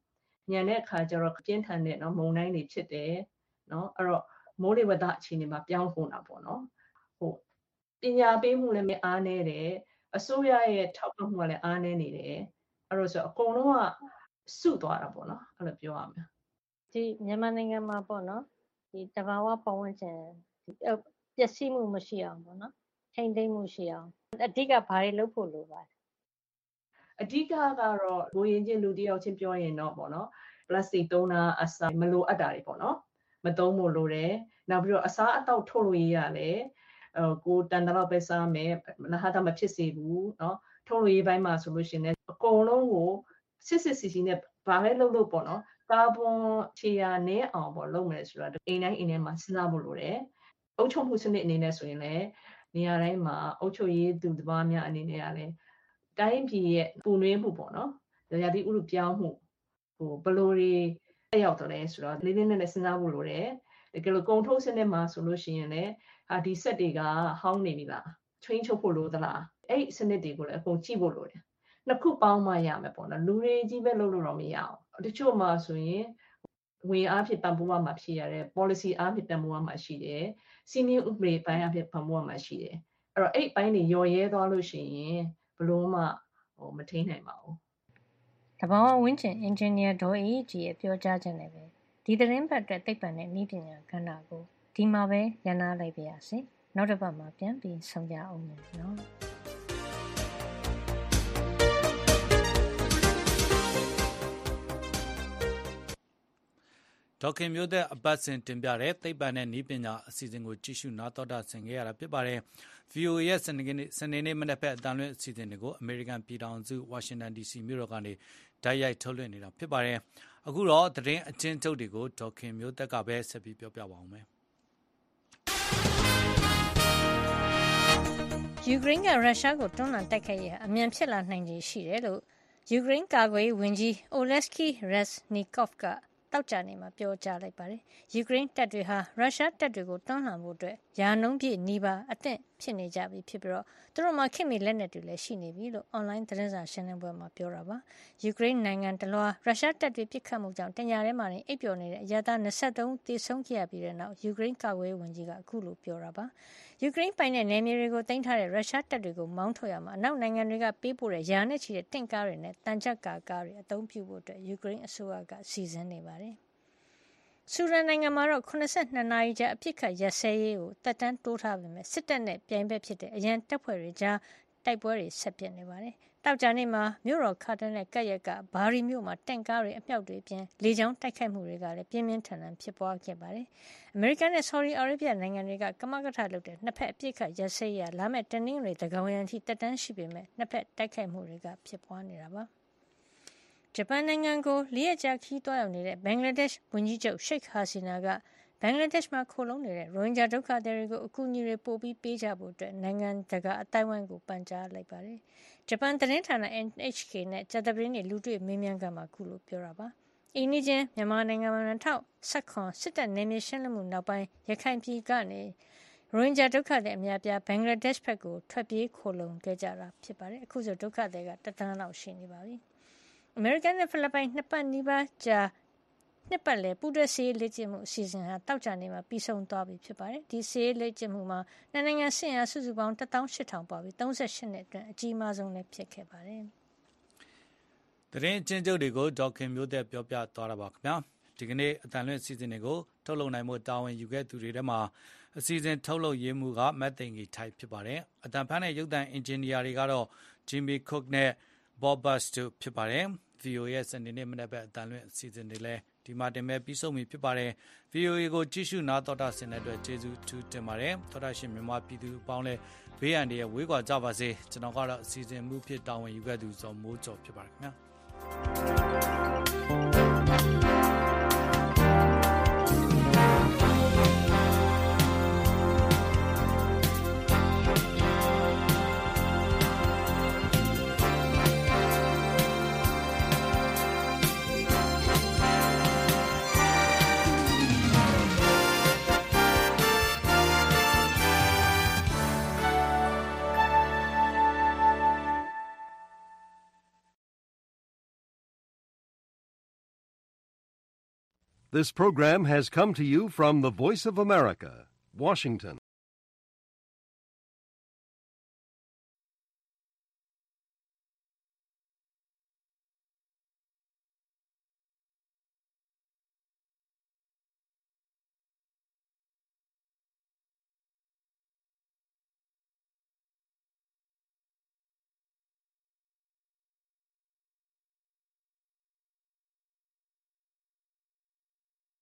ညံတဲ့အခါကျတော့ပြင်းထန်တဲ့နော်မုန်တိုင်းတွေဖြစ်တယ်နော်အဲ့တော့မိုးလေဝသအခြေအနေမှာပြောင်းကုန်တာပေါ့နော်ဟိုပညာပေးမှုလည်းမအားနည်းတယ်အစိုးရရဲ့ထောက်ပံ့မှုကလည်းအားနည်းနေတယ်အဲ့တော့ဆိုအကုန်လုံးကစုသွားတာပေါ့နော်အဲ့လိုပြောရမယ်ဒီမြန်မာနိုင်ငံမှာပေါ့နော်ဒီတဘာဝပတ်ဝန်းကျင်ပျက်စီးမှုမရှိအောင်ပေါ့နော်ထိမ့်သိမ်းမှုရှိအောင်အဓိကဘာတွေလုပ်ဖို့လိုပါလဲအဓိကကတော့ကိုရင်ချင်းလူတယောက်ချင်းပြောရင်တော့ပေါ့နော် plastic သုံးတာအစားမလိုအပ်တာတွေပေါ့နော်မသုံးဖို့လိုတယ်နောက်ပြီးတော့အစားအသောက်ထုတ်လို့ရရတယ်ကိုတန်တလောက်ပဲစားမယ်နဟာတာမဖြစ်စေဘူးเนาะထုတ်လို့ရေးပိုင်းမှာဆိုလို့ရှိရင်အကုန်လုံးကိုစစ်စီနဲ့ဘာပဲလုပ်လို့ပေါ့နော်ကာဗွန်ခြေရာနည်းအောင်ပေါ့လုပ်မယ်ဆိုတော့အိမ်တိုင်းအိမ်ထဲမှာစဉ်းစားဖို့လိုတယ်အုပ်ချုပ်မှုစနစ်အနေနဲ့ဆိုရင်လည်းနေရာတိုင်းမှာအုပ်ချုပ်ရေးသူတပားများအနေနဲ့ကလည်းတိုင်းပြည်ရဲ့ပူနွေးမှုပေါ့နော်ရာသီဥတုပြောင်းမှုဘလိုတွေတက်ရောက်တယ်လဲဆိုတော့လေးလေးနက်နက်စဉ်းစားဖို့လိုတယ်တကယ်လို့ကုန်ထုတ်စနစ်မှာဆိုလို့ရှိရင်လည်းဒီစက်တွေကဟောင်းနေပြီလားချိန်ချုပ်ဖို့လိုသလားအဲ့စနစ်တွေကိုလည်းအကုန်ကြည့်ဖို့လိုတယ်နှစ်ခုပေါင်းမှရမယ်ပေါ့နော်လူတွေကြီးပဲလုပ်လို့တော့မရအောင်တချို့မှာဆိုရင်ဝင်အားဖြင့်ပံ့ပိုးရမှာဖြစ်ရတယ် policy အားဖြင့်ပံ့ပိုးရမှာရှိတယ်စီနီဥပဒေပိုင်းအားဖြင့်ပံ့ပိုးရမှာရှိတယ်အဲ့တော့အဲ့ပိုင်းတွေရော်ရဲသွားလို့ရှိရင်ဘလို့မှမထိနိုင်ပါဘူးတဘာဝဝင်းကျင်အင်ဂျင်နီယာဒေါ်အေးကြီးရဲ့ပြောကြားချက်နဲ့ပဲဒီသတင်းပတ်အတွက်သိပ္ပံနဲ့နည်းပညာကဏ္ဍကိုဒီမှာပဲရန်နာလိုက်ပါရစေနောက်တစ်ပတ်မှာပြန်ပြီးဆုံကြအောင်မယ်နော်ဒေါခင်မျိုးသက်အပတ်စဉ်တင်ပြတဲ့သိပ္ပံနဲ့နည်းပညာအစီအစဉ်ကိုကြည့်ရှုနားတော်တာဆင်ခဲ့ရတာဖြစ်ပါတယ်။ VOA ရဲ့စနေနေ့မနက်ဖက်အတန်လွင့်အစီအစဉ်တွေကိုအမေရိကန်ပြည်ထောင်စုဝါရှင်တန် DC မြို့တော်ကနေတိုက်ရိုက်ထုတ်လွှင့်နေတာဖြစ်ပါတယ်။အခုတော့သတင်းအချင်းချုပ်တွေကိုဒေါခင်မျိုးသက်ကပဲဆက်ပြီးပြောပြပါဦးမယ်။ယူကရိန်းကရုရှားကိုတွန်းလှန်တိုက်ခိုက်ရအမြန်ဖြစ်လာနိုင်ခြေရှိတယ်လို့ယူကရိန်းကာကွယ်ရေးဝန်ကြီး Oleksiy Reznikov ကတောက်ကြနေမှာပြောကြားလိုက်ပါတယ်။ယူကရိန်းတပ်တွေဟာရုရှားတပ်တွေကိုတွန်းလှန်ဖို့အတွက်ယာနှုန်းပြည့်နီးပါးအသင့်ဖြစ်နေကြပြီဖြစ်ပြီးတော့သူတို့မှာခေတ်မီလက်နက်တွေလည်းရှိနေပြီလို့အွန်လိုင်းသတင်းစာရှင်းလင်းပွဲမှာပြောတာပါ။ယူကရိန်းနိုင်ငံတလွှာရုရှားတပ်တွေပစ်ခတ်မှုကြောင့်တညရဲမှာနေအိပ်ပျော်နေတဲ့အရာသား23ဦးသေဆုံးခဲ့ရပြီးတဲ့နောက်ယူကရိန်းကာကွယ်ရေးဝန်ကြီးကအခုလိုပြောတာပါ။ယူကရိန်းပိုင်တဲ့နယ်မြေတွေကိုသိမ်းထားတဲ့ရုရှားတပ်တွေကိုမောင်းထုတ်ရမှာအနောက်နိုင်ငံတွေကပေးပို့တဲ့ယာနဲ့ချီတဲ့တင့်ကားတွေနဲ့တန်ချက်ကာကားတွေအသုံးပြုဖို့အတွက်ယူကရိန်းအစိုးရကစီစဉ်နေပါတယ်။ဆူဒန်နိုင်ငံမှာတော့82နာရီကြာအပြစ်ခတ်ရက်စဲရေးကိုတက်တန်းတိုးထားပေမဲ့စစ်တပ်နဲ့ပြိုင်ဘက်ဖြစ်တဲ့အရန်တပ်ဖွဲ့တွေကြားတိုက်ပွဲတွေဆက်ပြစ်နေပါတယ်။တောက်ကြနေ့မှာမြို့တော်ခါတန်နဲ့ကပ်ရက်ကဘာရီမြို့မှာတင့်ကားတွေအမြောက်တွေပြင်လေကြောင်းတိုက်ခိုက်မှုတွေကလည်းပြင်းပြင်းထန်ထန်ဖြစ်ပွားခဲ့ပါတယ်။အမေရိကန်နဲ့ဆော်ဒီအာရေဗျနိုင်ငံတွေကကမကထလုပ်တဲ့နှစ်ဖက်အပြစ်ခတ်ရက်စဲရေးလာမဲ့တနင်္ဂနွေသကောင်ရန်ထိတက်တန်းရှိပေမဲ့နှစ်ဖက်တိုက်ခိုက်မှုတွေကဖြစ်ပွားနေတာပါ။ဂျပန်နိုင်ငံကို၄ရက်ကြာခီးသွားရောက်နေတဲ့ဘင်္ဂလားဒေ့ရှ်ဝန်ကြီးချုပ်ရှိတ်ဟာစီနာကဘင်္ဂလားဒေ့ရှ်မှာခိုလုံနေတဲ့ရိုဟင်ဂျာဒုက္ခသည်တွေကိုအကူအညီတွေပို့ပြီးပေးကြဖို့အတွက်နိုင်ငံတကာအတိုင်းအဝိုင်းကိုပန်ကြားလိုက်ပါတယ်။ဂျပန်သတင်းဌာန NHK နဲ့ကြာသပတေးနေ့လူတွေ့မေးမြန်းခန်းမှာခုလိုပြောတာပါ။အိန္ဒိချင်းမြန်မာနိုင်ငံမှာ2019စစ်တပ်နယ်မြေရှင်းလင်းမှုနောက်ပိုင်းရခိုင်ပြည်ကနေရိုဟင်ဂျာဒုက္ခသည်အများပြားဘင်္ဂလားဒေ့ရှ်ဘက်ကိုထွက်ပြေးခိုလုံခဲ့ကြတာဖြစ်ပါတယ်။အခုဆိုဒုက္ခသည်က1 သန်းလောက်ရှိနေပါပြီ။အမေရိကန်နဲ့ဖိလစ်ပိုင်နှစ်ပတ်နီးပါးကြာနှစ်ပတ်လည်ပူးတွဲစစ်ရေးလေ့ကျင့်မှုအစီအစဉ်ဟာတောက်ကြနေမှာပြီးဆုံးသွားပြီဖြစ်ပါတယ်။ဒီစစ်ရေးလေ့ကျင့်မှုမှာနိုင်ငံစစ်ရာစုစုပေါင်း18000ပါပြီး38နှစ်အတွင်းအကြီးမားဆုံးလည်းဖြစ်ခဲ့ပါတယ်။သတင်းအချင်းချုပ်တွေကိုဒေါခင်မျိုးသက်ပြောပြသွားတာပါခင်ဗျာ။ဒီကနေ့အတန်လွင့်အစီအစဉ်တွေကိုထုတ်လုပ်နိုင်မှုတာဝန်ယူခဲ့သူတွေထဲမှာအစီအစဉ်ထုတ်လုပ်ရေးမှုကမတ်သိန်ကြီးထိုက်ဖြစ်ပါတယ်။အတန်ဖန်တဲ့ရုပ်သံအင်ဂျင်နီယာတွေကတော့ Jimmy Cook နဲ့ Bob Bush တို့ဖြစ်ပါတယ်။ VOA ရဲ့စနေနေ့မနက်ပဲအတန်လွင့်အစီအစဉ်တွေလည်းဒီမှာတင်မဲ့ပြီးဆုံးပြီဖြစ်ပါတယ်။ VOA ကိုကြည့်ရှုနားတော်တာဆင်တဲ့အတွက်ကျေးဇူးထူးတင်ပါတယ်။တော်တာရှင်မြန်မာပြည်သူအပေါင်းလည်းဘေးရန်တွေဝေးကွာကြပါစေ။ကျွန်တော်ကတော့အစီအစဉ်မှုဖြစ်တာဝန်ယူခဲ့သူဇော်မိုးကျော်ဖြစ်ပါတယ်ခင်ဗျာ။ This program has come to you from the Voice of America, Washington.